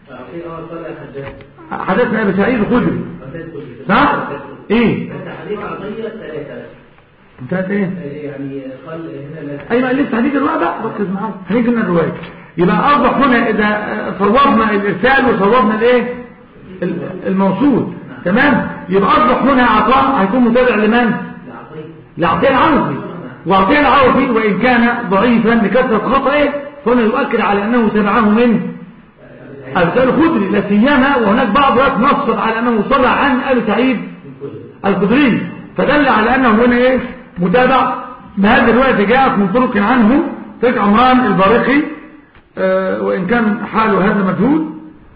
Speaker 1: حدثنا ابي سعيد الخدري صح؟ ايه؟
Speaker 2: حديث عطية ثلاثة
Speaker 1: انتهت ايه؟
Speaker 2: يعني قال هنا
Speaker 1: ايوه لسه هنيجي الرواية بقى، ركز معايا، هنيجي من الرواية. يبقى اصبح هنا اذا صوبنا الارسال وصوبنا الايه؟ الموصول تمام. يبقى اصبح هنا عطاء هيكون متابع لمن؟ لعطية العوفي. وعطية العوفي وان كان ضعيفا لكثرة خطئه فهنا يؤكد على انه تبعه من ابي سعيد الخدري لا سيما، وهناك بعض الناس نصب على انه صلى عن ابي سعيد الخدري، فدل على انه هنا ايه؟ متابع. بهذه الرواية جاءت من طرق عنه تلك عمران البارقي آه وان كان حاله هذا مجهول،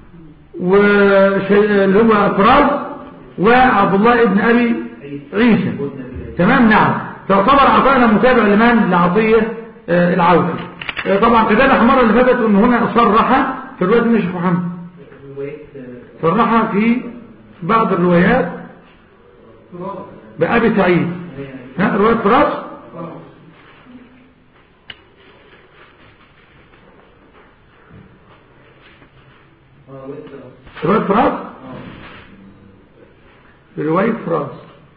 Speaker 1: واللي هو فراز وعبد الله ابن ابي عيسى تمام. نعم. تعتبر عطانا متابع لمن؟ لعطية آه العوفي. آه طبعا كذلك المرة اللي فاتت ان هنا صرح في رواية ابن شيخ محمد، صرح في بعض الروايات بأبي سعيد. ها رواية فراس رواية فراس رواية فراس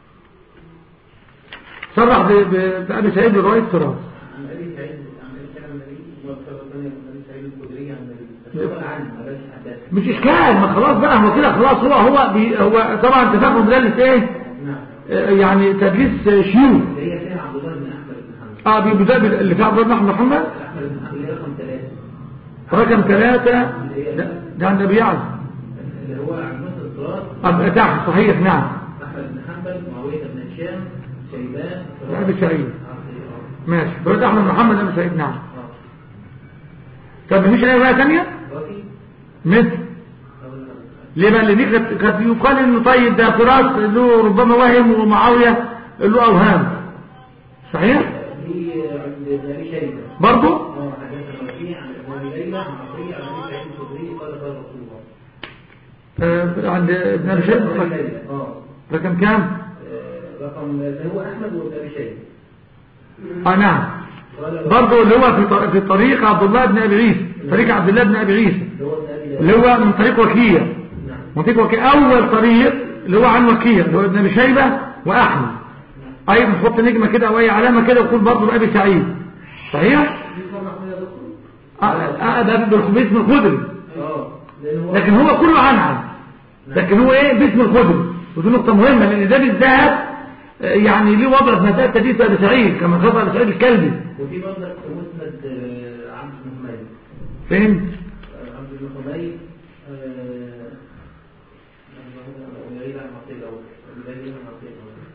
Speaker 1: صرح بأبي سعيد برواية فراس. مش اشكال، ما خلاص بقى هو كده خلاص. هو هو بي هو طبعا تفهم مدلس ايه؟ يعني تدليس شيوخ.
Speaker 2: هي فيها عبد الله بن احمد بن محمد.
Speaker 1: اه بيبدا اللي فيها عبد الله بن محمد.
Speaker 2: احمد بن محمد اللي رقم ثلاثة.
Speaker 1: رقم ثلاثة ده عند ابي يعلى.
Speaker 2: اللي هو عن مسند الصراط.
Speaker 1: اه تحت صحيح نعم.
Speaker 2: احمد بن حنبل، معاوية بن هشام، شيبان،
Speaker 1: ابي سعيد. ماشي. ده احمد بن محمد ابي سعيد نعم. طب مش اي روايه ثانيه؟ مثل ليه بقى؟ اللي دي كانت يقال انه طيب ده فراس له ربما وهم ومعاويه له اوهام. صحيح؟
Speaker 2: دي عند ابي شيبه
Speaker 1: برضه؟
Speaker 2: اه حدثنا وكيع عن ابن ليلى عن عطيه عن ابي سعيد الخدري قال قال رسول الله.
Speaker 1: آه عند ابن ابي شيبه.
Speaker 2: اه
Speaker 1: رقم كام؟
Speaker 2: آه رقم هو احمد وابن ابي شيبه.
Speaker 1: اه نعم. برضه اللي هو في في طريق عبد الله بن ابي عيسى، طريق عبد الله بن ابي عيسى اللي هو من طريق وكيع. من طريق وكيع اول طريق اللي هو عن وكيع اللي هو ابن ابي شيبه واحمد. ايضا نحط نجمه كده او اي علامه كده ويكون برضه ابي سعيد. صحيح؟ اه ده بالخبيث من الخدري. لكن هو كله عنعن، لكن هو ايه؟ باسم الخدري. ودي نقطه مهمه لان ده بالذات يعني ليه وضع في مسألة تدليس أبي سعيد كما خطأ أبي سعيد الكلبي.
Speaker 2: وفي برضك مسند عبد بن حميد.
Speaker 1: فين؟
Speaker 2: عبد بن حميد يريد أن أعطيه أو يريد أن أعطيه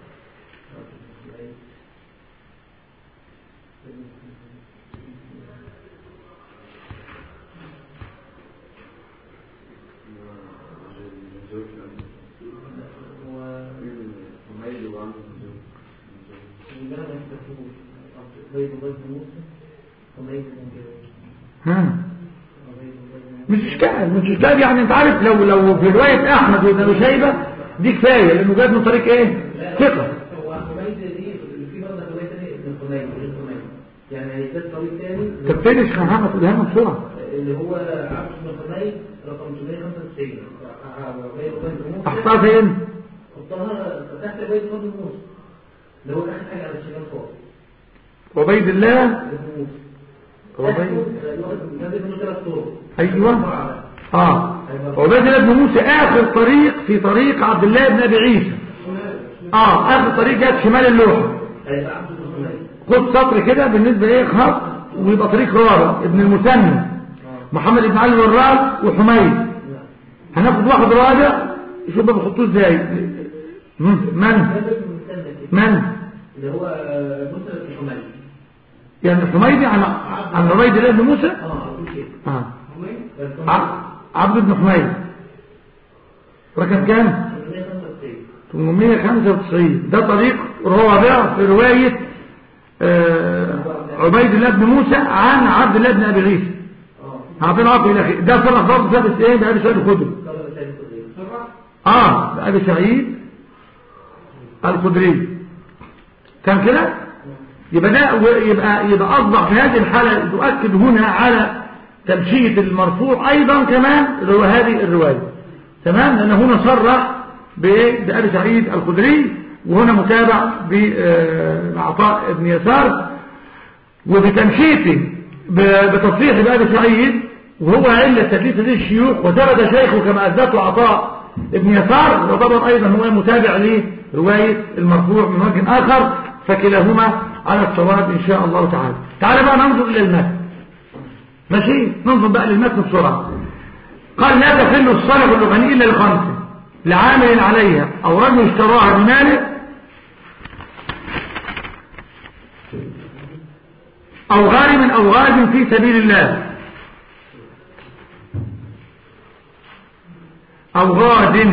Speaker 1: ها مش اشكال مش اشكال يعني انت عارف لو لو في روايه احمد وابن ابي شيبه دي كفايه لانه جاء من طريق ايه؟ ثقه.
Speaker 2: هو حميد دي في برضه روايه ثانيه ابن حميد حميد يعني هيزيد طريق ثاني.
Speaker 1: طب فين يا محمد قولها لنا بسرعه.
Speaker 2: اللي هو عبد بن حميد رقم ثمانمائة وخمسة وتسعين.
Speaker 1: احطها فين؟
Speaker 2: حطها تحت بيت فضل موسى اللي هو اخر حاجه على الشمال فوق.
Speaker 1: عبيد الله
Speaker 2: عبيد
Speaker 1: ايوه اه عبيد الله بن موسى اخر طريق في طريق عبد الله بن ابي عيسى. اه اخر طريق جت شمال اللوحه. خد سطر كده بالنسبه ايه خط ويبقى طريق رابع ابن المثنى محمد بن علي الوراق وحميد. هناخد واحد رابع شوف بقى بيحطوه ازاي. من من
Speaker 2: اللي هو مسند بن حميد
Speaker 1: يعني حميدي عن عن عبيد الله بن موسى. اه اه عبد بن حميد رقم كام؟ ثمانمائة وخمسة وتسعين. ده طريق رابع في رواية عبيد الله بن موسى عن عبد الله بن أبي غيث عطينا عطي إلى أخي ده صرح برضه ثابت إيه بأبي سعيد الخدري آه بأبي سعيد الخدري كان كده يبقى ده يبقى يبقى أصبح في هذه الحالة تؤكد هنا على تمشية المرفوع أيضا كمان هذه الرواية تمام لأن هنا صرح بأبي سعيد الخدري وهنا متابع بعطاء بن يسار وبتمشيته بتصريح بأبي سعيد وهو علة تدليس هذه الشيوخ وثبت شيخه كما أثبته عطاء ابن يسار وطبعا أيضا هو متابع لرواية المرفوع من وجه آخر فكلاهما على الصواب إن شاء الله تعالى. تعالى بقى ننظر إلى المتن ماشي ننظر بقى للمتن بسرعة. قال لا تحل الصرف اللغني إلا لخمسة لعامل عليها أو رجل اشتراها بماله أو غارم أو غازم في سبيل الله أو غاد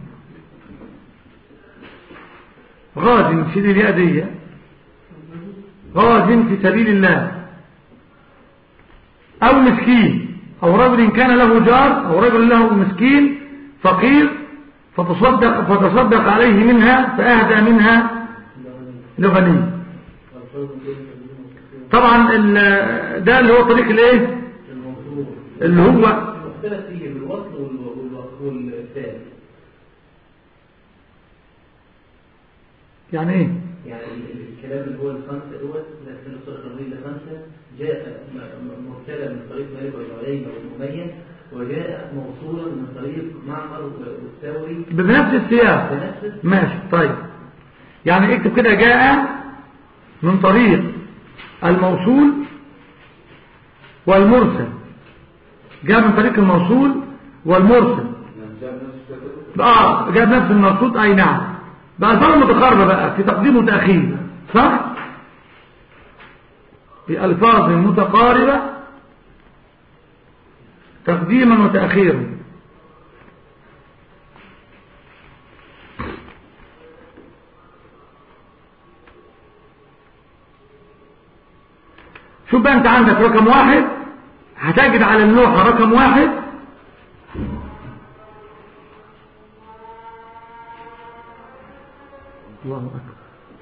Speaker 1: غاد في اليدية غاد في سبيل الله أو مسكين أو رجل كان له جار أو رجل له مسكين فقير فتصدق, فتصدق عليه منها فأهدى منها لغني. طبعا ده اللي هو طريق الايه اللي هو
Speaker 2: مختلف فيه بالوصل والثاني
Speaker 1: يعني ايه
Speaker 2: يعني الكلام اللي هو الخمسه دوت لكن الصوره الرمزيه لخمسه جاء مرسلا من طريق مالك وابراهيم والمميز وجاء موصولا من طريق معمر والثوري
Speaker 1: بنفس السياق ماشي. طيب يعني اكتب كده جاء من طريق الموصول والمرسل جاء من طريق الموصول والمرسل اه جاء نفس المقصود اي نعم بألفاظ متقاربة بقى في تقديم وتأخير صح بألفاظ متقاربة تقديما وتأخيرا. شوف بقى انت عندك رقم واحد هتجد على اللوحة رقم واحد الله أكبر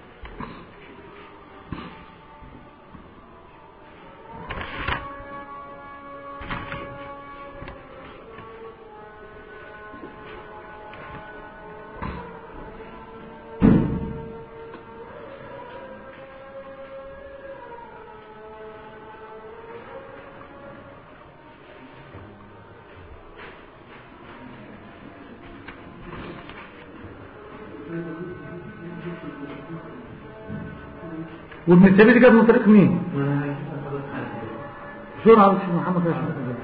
Speaker 1: وابن السبيل جاب من طريق مين بسرعة بس محمد راشد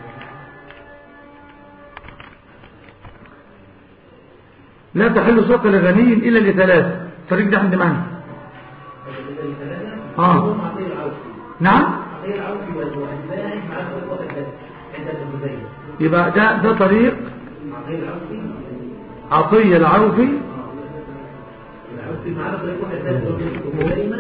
Speaker 1: لا تحل سوق لغني إلا لثلاثة الطريق ده عند من اه نعم يبقى ده ده طريق عطية العوفي
Speaker 2: معنا طريق واحد دايما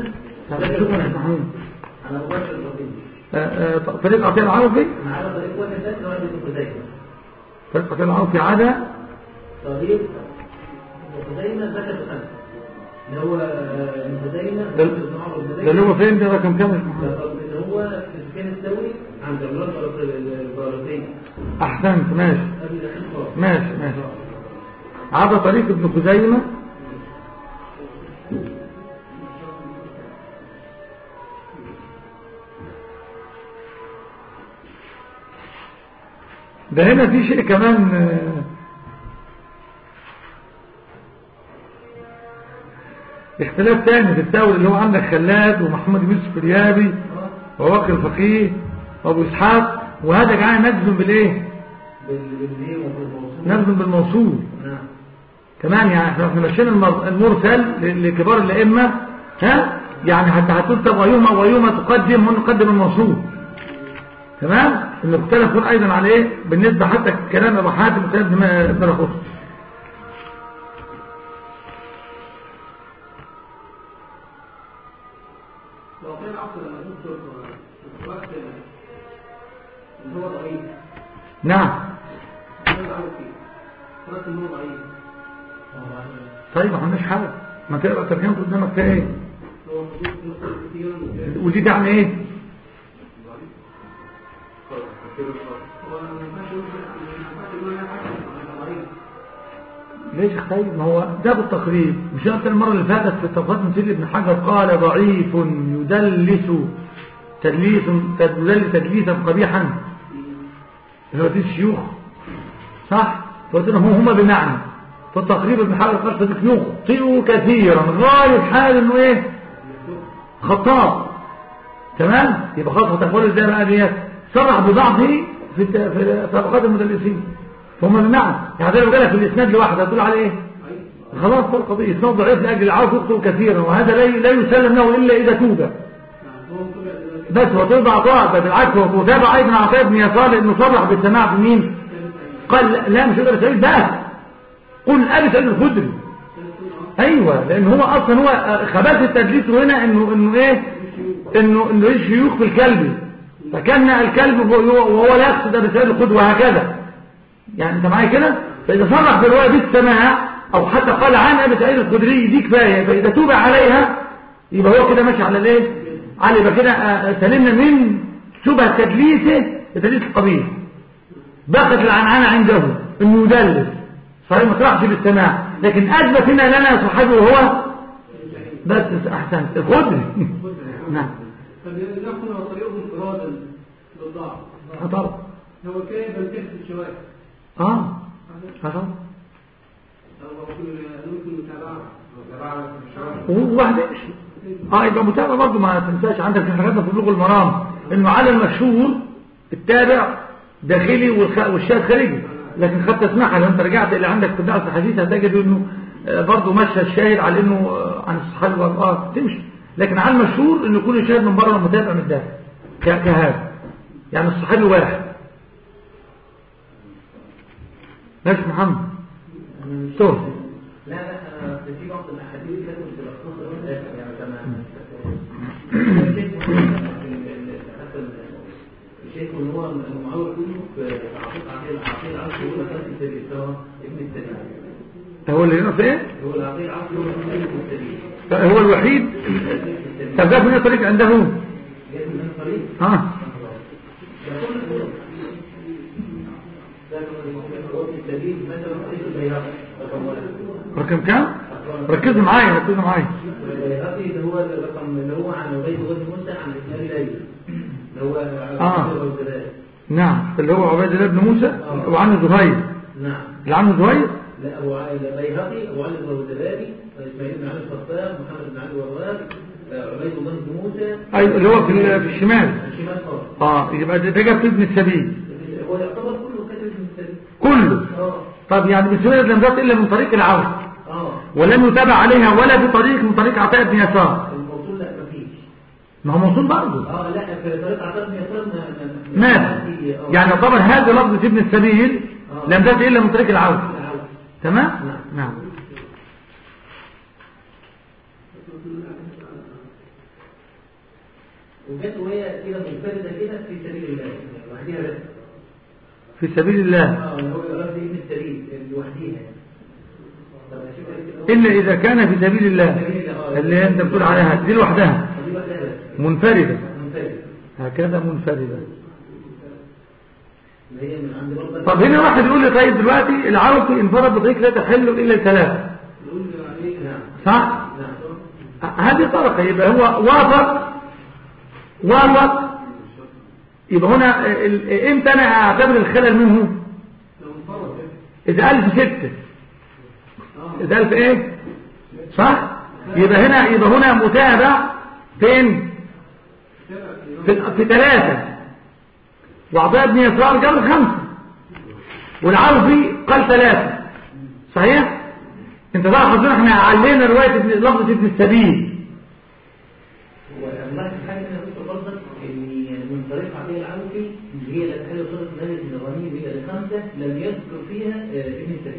Speaker 1: طريق عطية العوفي
Speaker 2: معنا طريق واحد دايما
Speaker 1: طريق عطية العوفي عدا
Speaker 2: طريق خزيمة ذكر بخمسة اللي هو خزيمة
Speaker 1: ده اللي هو فين ده رقم كام
Speaker 2: اللي هو في سكان الثوري عند عمران البرازيل.
Speaker 1: احسنت ماشي ماشي ماشي عدا طريق ابن خزيمة ده هنا في شيء كمان اختلاف تاني في الثوري اللي هو عندك خلاد ومحمد يوسف الريابي وواقع الفقيه وابو اسحاق وهذا جعل نجزم بالايه نجزم بالموصول كمان يعني احنا احنا ماشيين المرسل لكبار الائمه ها يعني حتى هتقول طب ويوما ويوما تقدم ونقدم الموصول تمام المختلف يكون ايضا على ايه بالنسبه حتى كلام ابو حاتم وكلام ابن رخص.
Speaker 2: هو ضعيف.
Speaker 1: نعم. طيب ما عندناش حاجة، ما تقرأ ترجمة قدامك فيها ايه؟ ودي تعني ايه؟ ليش طيب؟ ما هو ده بالتقريب. مش انت المرة اللي فاتت في التفاصيل مثل ابن حجر قال ضعيف يدلس تدليس تدلس تدليسا قبيحا، هو دي الشيوخ صح؟ فقلت لهم هما بمعنى فالتقريب ابن حجر قال صديق يخطئ كثيرا غاية حال انه ايه خطاب. تمام؟ يبقى خلاص هتقول ازاي بقى ديت صرح بضعفه في في طبقات المدلسين فهم بمعنى يعني لو جالك في الاسناد لوحده هتقول عليه ايه؟ خلاص صار قضيه اسناد ضعيف لاجل العرف يخطئ كثيرا وهذا لا لا يسلم له الا اذا توب بس. وتوضع طاعه بالعكس وتابع ايضا عطاء بن يسار لانه صرح بالسماع بمين؟ قال لا مش قدر سعيد بس قل ابي سعيد الخدري. ايوه لان هو اصلا هو خباث التدليس هنا انه انه ايه انه انه الشيوخ في الكلب فكان الكلب وهو لا يقصد ابي سعيد الخدري وهكذا. يعني انت معايا كده؟ فاذا صرح بالروايه بالسماع او حتى قال عن ابي سعيد الخدري دي كفايه. فاذا توب عليها يبقى هو كده ماشي على الايه؟ على يبقى كده سلمنا من شبهه تدليسه التدليس القبيح. بقت العنعنه عنده انه يدلس صحيح ما طرحش بالسماع لكن اثبت هنا لنا صحابه وهو بس احسن الخدري. نعم.
Speaker 2: طب يدخل طريقه انفرادا بالضعف.
Speaker 1: طبعا
Speaker 2: هو كيف بنتكس الشوائع.
Speaker 1: اه خلاص وواحد يمشي اه يبقى متابع برضه. ما تنساش عندك في حاجاتنا في بلوغ المرام انه على المشهور التابع داخلي والشاهد خارجي لكن قد تسمعها لو انت رجعت اللي عندك في الدرس الحديث هتجد انه برضه مشى الشاهد على انه عن الصحابه اه تمشي لكن على المشهور انه يكون الشاهد من بره ومتابع من الداخل كهذا يعني الصحابي واحد. ماشي محمد شوف
Speaker 2: لا لا في بعض الاحاديث كانت بتلخص يعني كمان الشيخ ان هو معول كله في عقيده عقيده عقيده عقيده هو مثلا السبيل ابن السبيل
Speaker 1: هو اللي هنا فين
Speaker 2: هو العقيده عقيده هو ابن السبيل
Speaker 1: هو الوحيد. طب ده من طريق عنده
Speaker 2: من طريق
Speaker 1: ها رقم كام؟ ركزوا معايا ركزوا معايا.
Speaker 2: الهدي هو الرقم اللي هو عن عبيد الله بن موسى عن اسماعيل الايلي اللي هو
Speaker 1: اه نعم اللي هو عبيد الله بن موسى وعنه زهير.
Speaker 2: نعم
Speaker 1: اللي عنه زهير
Speaker 2: لا ابو البيهقي ابو علي الروزباري اسماعيل بن علي الخطاب محمد بن علي الوراق عبيد الله بن موسى
Speaker 1: ايوه اللي هو في في الشمال
Speaker 2: الشمال
Speaker 1: اه يبقى ده جاب ابن السبيل
Speaker 2: هو يعتبر كله كتب ابن السبيل
Speaker 1: كله.
Speaker 2: اه
Speaker 1: طب يعني ابن السبيل لم يصل الا من طريق العون
Speaker 2: اه
Speaker 1: ولم يتابع عليها ولا بطريق من طريق عطاء بن يسار.
Speaker 2: الموصول لا مفيش.
Speaker 1: ما هو موصول برضه
Speaker 2: اه لا في طريق عطاء بن يسار
Speaker 1: ما يعني يعتبر هذا لفظ ابن السبيل آه. لم تأتي الا من طريق العون. تمام نعم, نعم.
Speaker 2: وجت وهي كده منفرده كده في سبيل الله لوحديها بس
Speaker 1: في سبيل الله
Speaker 2: اه هو يقول ابن السبيل لوحديها
Speaker 1: الا اذا كان في سبيل الله اللي انت بتقول عليها دي لوحدها منفرده هكذا منفرده. طب هنا واحد يقول لي طيب دلوقتي العرب انفرد بطريق لا تحل الا الثلاثه صح؟ هذه طريقه يبقى هو وافق وافق يبقى هنا امتى انا اعتبر الخلل منه؟ اذا قال في سته اذا قال في ايه؟ صح؟ يبقى هنا يبقى هنا متابع فين؟ في, في ثلاثه وعطاء بن يسار قال خمسه والعربي قال ثلاثه صحيح؟ انت بقى حضرنا احنا علينا روايه ابن لفظه ابن السبيل
Speaker 2: والله الحاجه اللي انا كنت قصدك ان من طريق عطيه العوفي هي اللي تحل صوره مالك بن غنيم هي الخمسه لم يذكر فيها ابن السبيل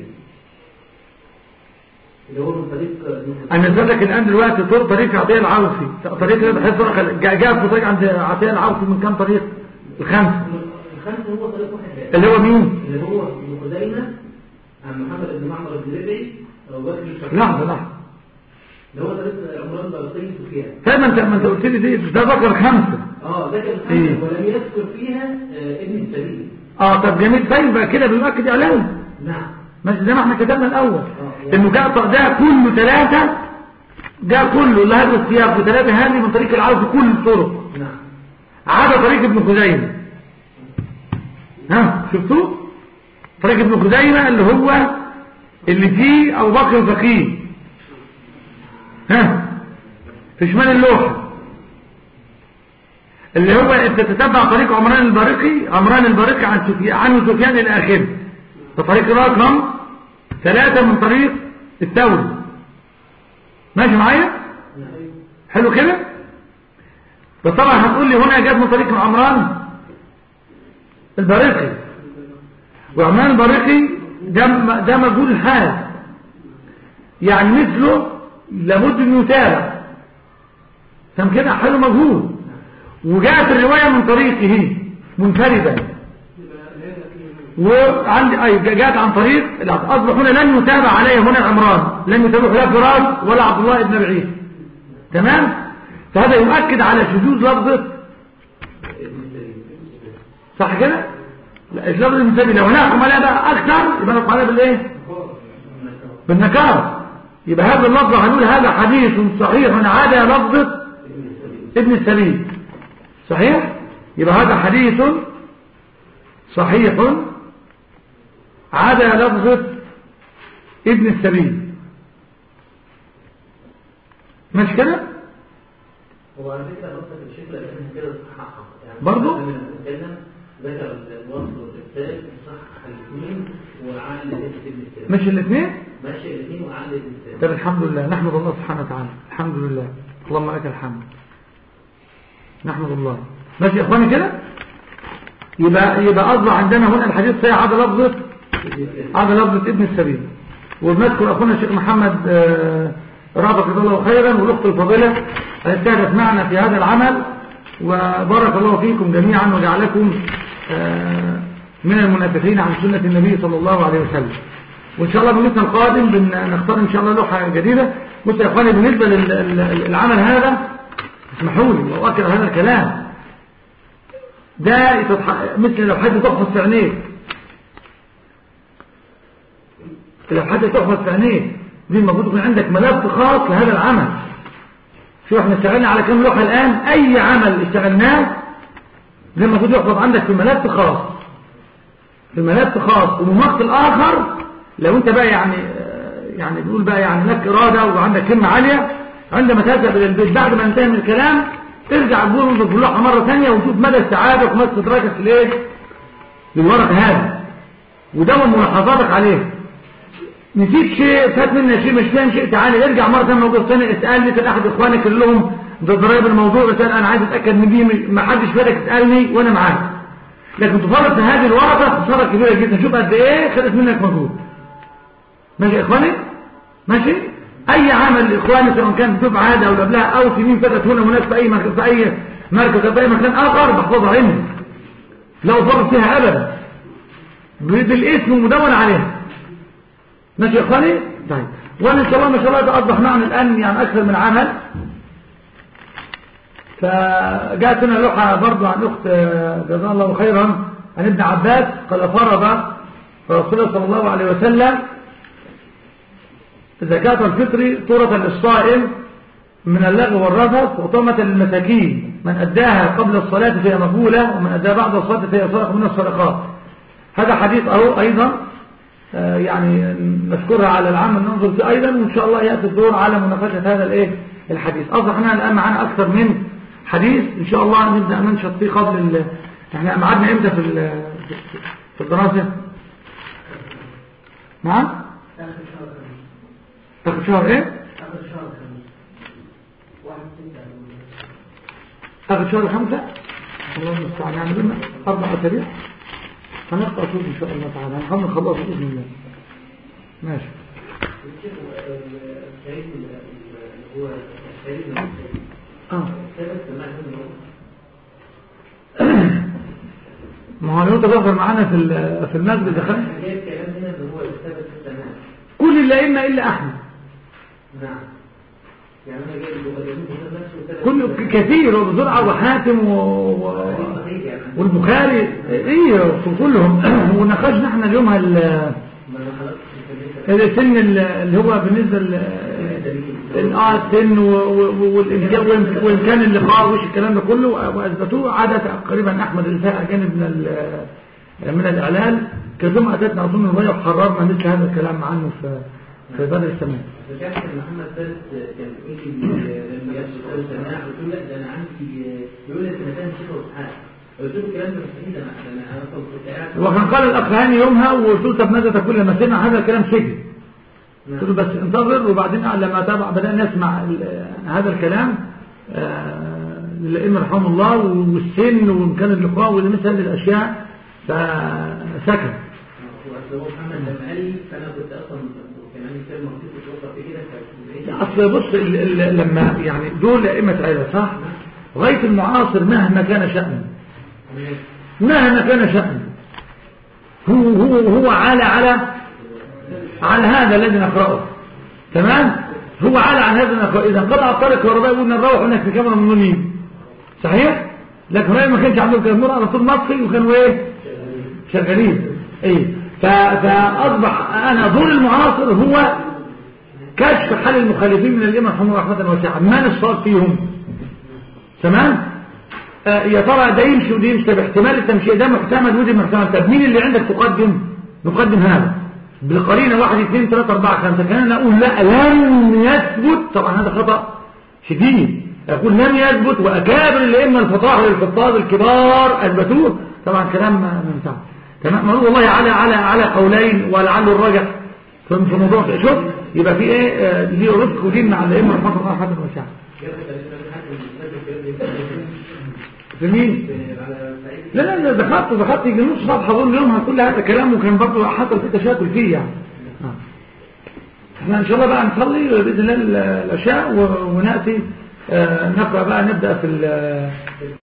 Speaker 2: اللي هو من طريق
Speaker 1: انا نزلك الان دلوقتي طريق عطيه العوفي طريق بحيث جاء في طريق عند عطيه العوفي من كام طريق؟ الخمسه
Speaker 2: الخمسة هو طريق واحد
Speaker 1: اللي هو مين؟
Speaker 2: اللي هو ابن خزيمة عن محمد بن معمر الزبيدي أو بكر الشرقي.
Speaker 1: لحظة لحظة.
Speaker 2: اللي هو طريق عمران البلقي سفيان.
Speaker 1: طيب ما انت ما انت قلت لي دي ده ذكر خمسة.
Speaker 2: اه ذكر الخمسة
Speaker 1: إيه؟
Speaker 2: ولم يذكر فيها آه ابن السبيل.
Speaker 1: اه طب جميل. طيب بقى كده بيؤكد اعلان.
Speaker 2: نعم.
Speaker 1: ماشي زي ما احنا كتبنا الاول.
Speaker 2: آه.
Speaker 1: انه جاء ده كله ثلاثة، جاء كله اللي هذا السياق بثلاثة هذه من طريق العرب في كل الطرق.
Speaker 2: نعم.
Speaker 1: عدا طريق ابن خزيمة. ها شفتوه؟ طريق ابن خزيمة اللي هو اللي فيه ابو بكر الفقيه. ها في شمال اللوحة اللي هو انت تتبع طريق عمران البارقي، عمران البارقي عن سفيان عنه سفيان الى اخره. فطريق رقم ثلاثة من طريق الثوري. ماشي معايا؟ حلو كده؟ فطبعا هتقول لي هنا جاب من طريق عمران البارقي، وعمران البارقي ده ده مجهول الحال، يعني مثله لابد ان يتابع. تم كده حلو مجهول. وجاءت الرواية من طريقه منفردا، وعندي اي جاءت عن طريق اصبح هنا لن يتابع عليه هنا عمران، لن يتابع لا فراس ولا عبد الله بن بعيد. تمام. فهذا يؤكد على شذوذ لفظه صح كده. اللفظ المسمي لو نحكم عليها بقى اكثر يبقى نحكم عليها بالايه؟ بالنكاره. يبقى هذا اللفظ هنقول هذا حديث صحيح عدا لفظه ابن السبيل. صحيح. يبقى هذا حديث صحيح عدا لفظة ابن السبيل. مش كده؟
Speaker 2: هو على فكرة نقطة الشكل لأنها كده صححها يعني
Speaker 1: برضو؟
Speaker 2: لما نتكلم ذكر الوصل والإرسال صحح الاثنين وعلى ابن السبيل.
Speaker 1: مش الاثنين؟
Speaker 2: ماشي الاثنين وعلى ابن السبيل.
Speaker 1: طب الحمد لله، نحمد الله سبحانه وتعالى. الحمد لله، اللهم لك الحمد. نحمد الله. ماشي يا اخواني كده؟ يبقى يبقى أصبح عندنا هنا الحديث صحيح عدا لفظة عدا لفظة ابن السبيل. وبنذكر أخونا الشيخ محمد رافق جزاه الله خيرا والأخت الفاضلة استهدت معنا في هذا العمل، وبارك الله فيكم جميعا وجعلكم من المنافقين عن سنة النبي صلى الله عليه وسلم. وإن شاء الله بمثل القادم بنختار إن شاء الله لوحة جديدة. بصوا يا إخواني بالنسبة للعمل هذا اسمحوا لي وأؤكد هذا الكلام ده مثل لو حد تحفظ في عينيك، لو حد تحفظ في عينيك دي المفروض يكون عندك ملف خاص لهذا العمل. شوف احنا اشتغلنا على كم لوحة الآن، أي عمل اشتغلناه ده المفروض يحفظ عندك في ملف خاص، في ملف خاص. وممثل آخر لو انت بقى يعني يعني بنقول بقى يعني لك إرادة وعندك همة عالية، عندما تذهب إلى البيت بعد ما انتهي من الكلام ارجع تقول انظر في اللوحة مرة ثانية وشوف مدى استيعابك ومدى استدراكك ليه للورق هذا، ودون ملاحظاتك عليه. نسيت شيء، فات منك شيء، مش فاهم شيء، تعالى ارجع مرة ثانية موقف ثاني اسألني. كان احد اخوانك اللي لهم ضرائب الموضوع بس انا عايز اتاكد من دي، ما حدش فاتك تسالني وانا معاك. لكن تفرط في هذه الورقه خساره كبيره جدا. شوف قد ايه خدت منك مجهود. ماشي يا اخواني؟ ماشي. اي عمل لاخواني سواء كان في عاده او قبلها او في مين فاتت هنا هناك في اي مركز في اي مركز او في اي مكان اخر بحفظها عندي، لا افرط فيها ابدا بالاسم مدون عليها. ماشي يا اخواني؟ طيب. وانا ان شاء الله ما شاء الله اصبح معنا الان يعني اكثر من عمل. فجاءت لنا لوحه برضه عن اخت جزاها الله خيرا عن ابن عباس قال فرض رسول الله صلى الله عليه وسلم زكاة الفطر طورة للصائم من اللغو والرفث وطعمة للمساكين، من أداها قبل الصلاة فهي مقبولة ومن أداها بعد الصلاة فهي صدقة من الصدقات. هذا حديث أهو أيضا يعني نشكرها على العمل ننظر فيه أيضا، وإن شاء الله يأتي الدور على مناقشة هذا الإيه الحديث. أصبحنا الآن معنا أكثر من حديث إن شاء الله نبدأ ننشط فيه قبل ال... احنا معادنا إمتى في ال... في الدراسة؟ نعم؟ آخر شهر إيه؟
Speaker 2: آخر شهر خمسة. واحد ستة.
Speaker 1: آخر شهر خمسة؟ الله المستعان. يعني لنا أربع أسابيع هنقطع شوط إن شاء الله تعالى هنحاول نخلصه بإذن الله. ماشي.
Speaker 2: الشهيد اللي هو الشهيد
Speaker 1: آه. ما هو لو انت تظهر معانا في في المسجد دخلت
Speaker 2: جايب كلام هنا ان هو ثبت في السماء
Speaker 1: كل الائمه الا احمد.
Speaker 2: نعم يعني انا جايب البخاري
Speaker 1: كل كثير وزرعه وحاتم و... و... والبخاري ايه كلهم. وناقشنا احنا اليوم السن اللي هو بالنسبه ل اه السن وامكان اللقاء وش الكلام ده كله، واثبتوه عاده تقريبا احمد الفاء جانب من من الاعلال كلهم اتتنا اظن الروايه وحررنا مثل هذا الكلام عنه في في بدر السماء.
Speaker 2: فكان محمد ثالث كان بيقول لي لما يشتغل سماع قلت له لا ده انا عندي بيقول لي انا كان شيخ واسحاق قلت له الكلام ده مستحيل انا انا اصلا كنت قاعد
Speaker 1: وكان قال الاخراني يومها وقلت له طب ماذا تقول لما سمع هذا الكلام سجن. قلت له بس انتظر. وبعدين لما تابع بدأنا نسمع هذا الكلام للائمه رحمه الله والسن وامكان اللقاء ومثل هذه الاشياء فسكن.
Speaker 2: هو محمد لما قال لي فانا كنت اصلا كان عندي كلام مخطوط وتوقف في كده.
Speaker 1: اصل بص لما يعني دول ائمه علم صح غايه المعاصر مهما كان شأنه مهما كان شأنه هو هو هو على على على هذا الذي نقرأه تمام. هو على على هذا نقرأه. اذا انقطع الطريق وربنا يقول نروح هناك في كاميرا من نونين صحيح. لكن هو ما كانش عندهم كلام على طول مصري وكانوا ايه شغالين ايه. فاصبح انا دور المعاصر هو كشف حال المخالفين من الائمه رحمه الله رحمه واسعه من الصواب فيهم تمام. آه يا ترى ده يمشي وده يمشي. طب احتمال التمشيه ده محتمل وده محتمل. طب مين اللي عندك تقدم نقدم هذا بالقرينه واحد اثنين ثلاثه اربعه خمسه. كان نقول لا لم يثبت. طبعا هذا خطا شديد. يقول لم يثبت واكابر الائمه الفطاحل الحفاظ الكبار اثبتوه. طبعا كلام ما ينفعش تمام. نقول والله على على على قولين ولعله الراجح في موضوع. شوف يبقى في ايه دي رفق ودين مع الائمه رحمه الله حتى وسع. في مين؟ لا لا لا دخلت دخلت يجي نص صفحه اظن يومها كل هذا كلام وكان برضه حصل في تشاكل فيه يعني. احنا ان شاء الله بقى نصلي باذن الله العشاء وناتي نقرا بقى نبدا في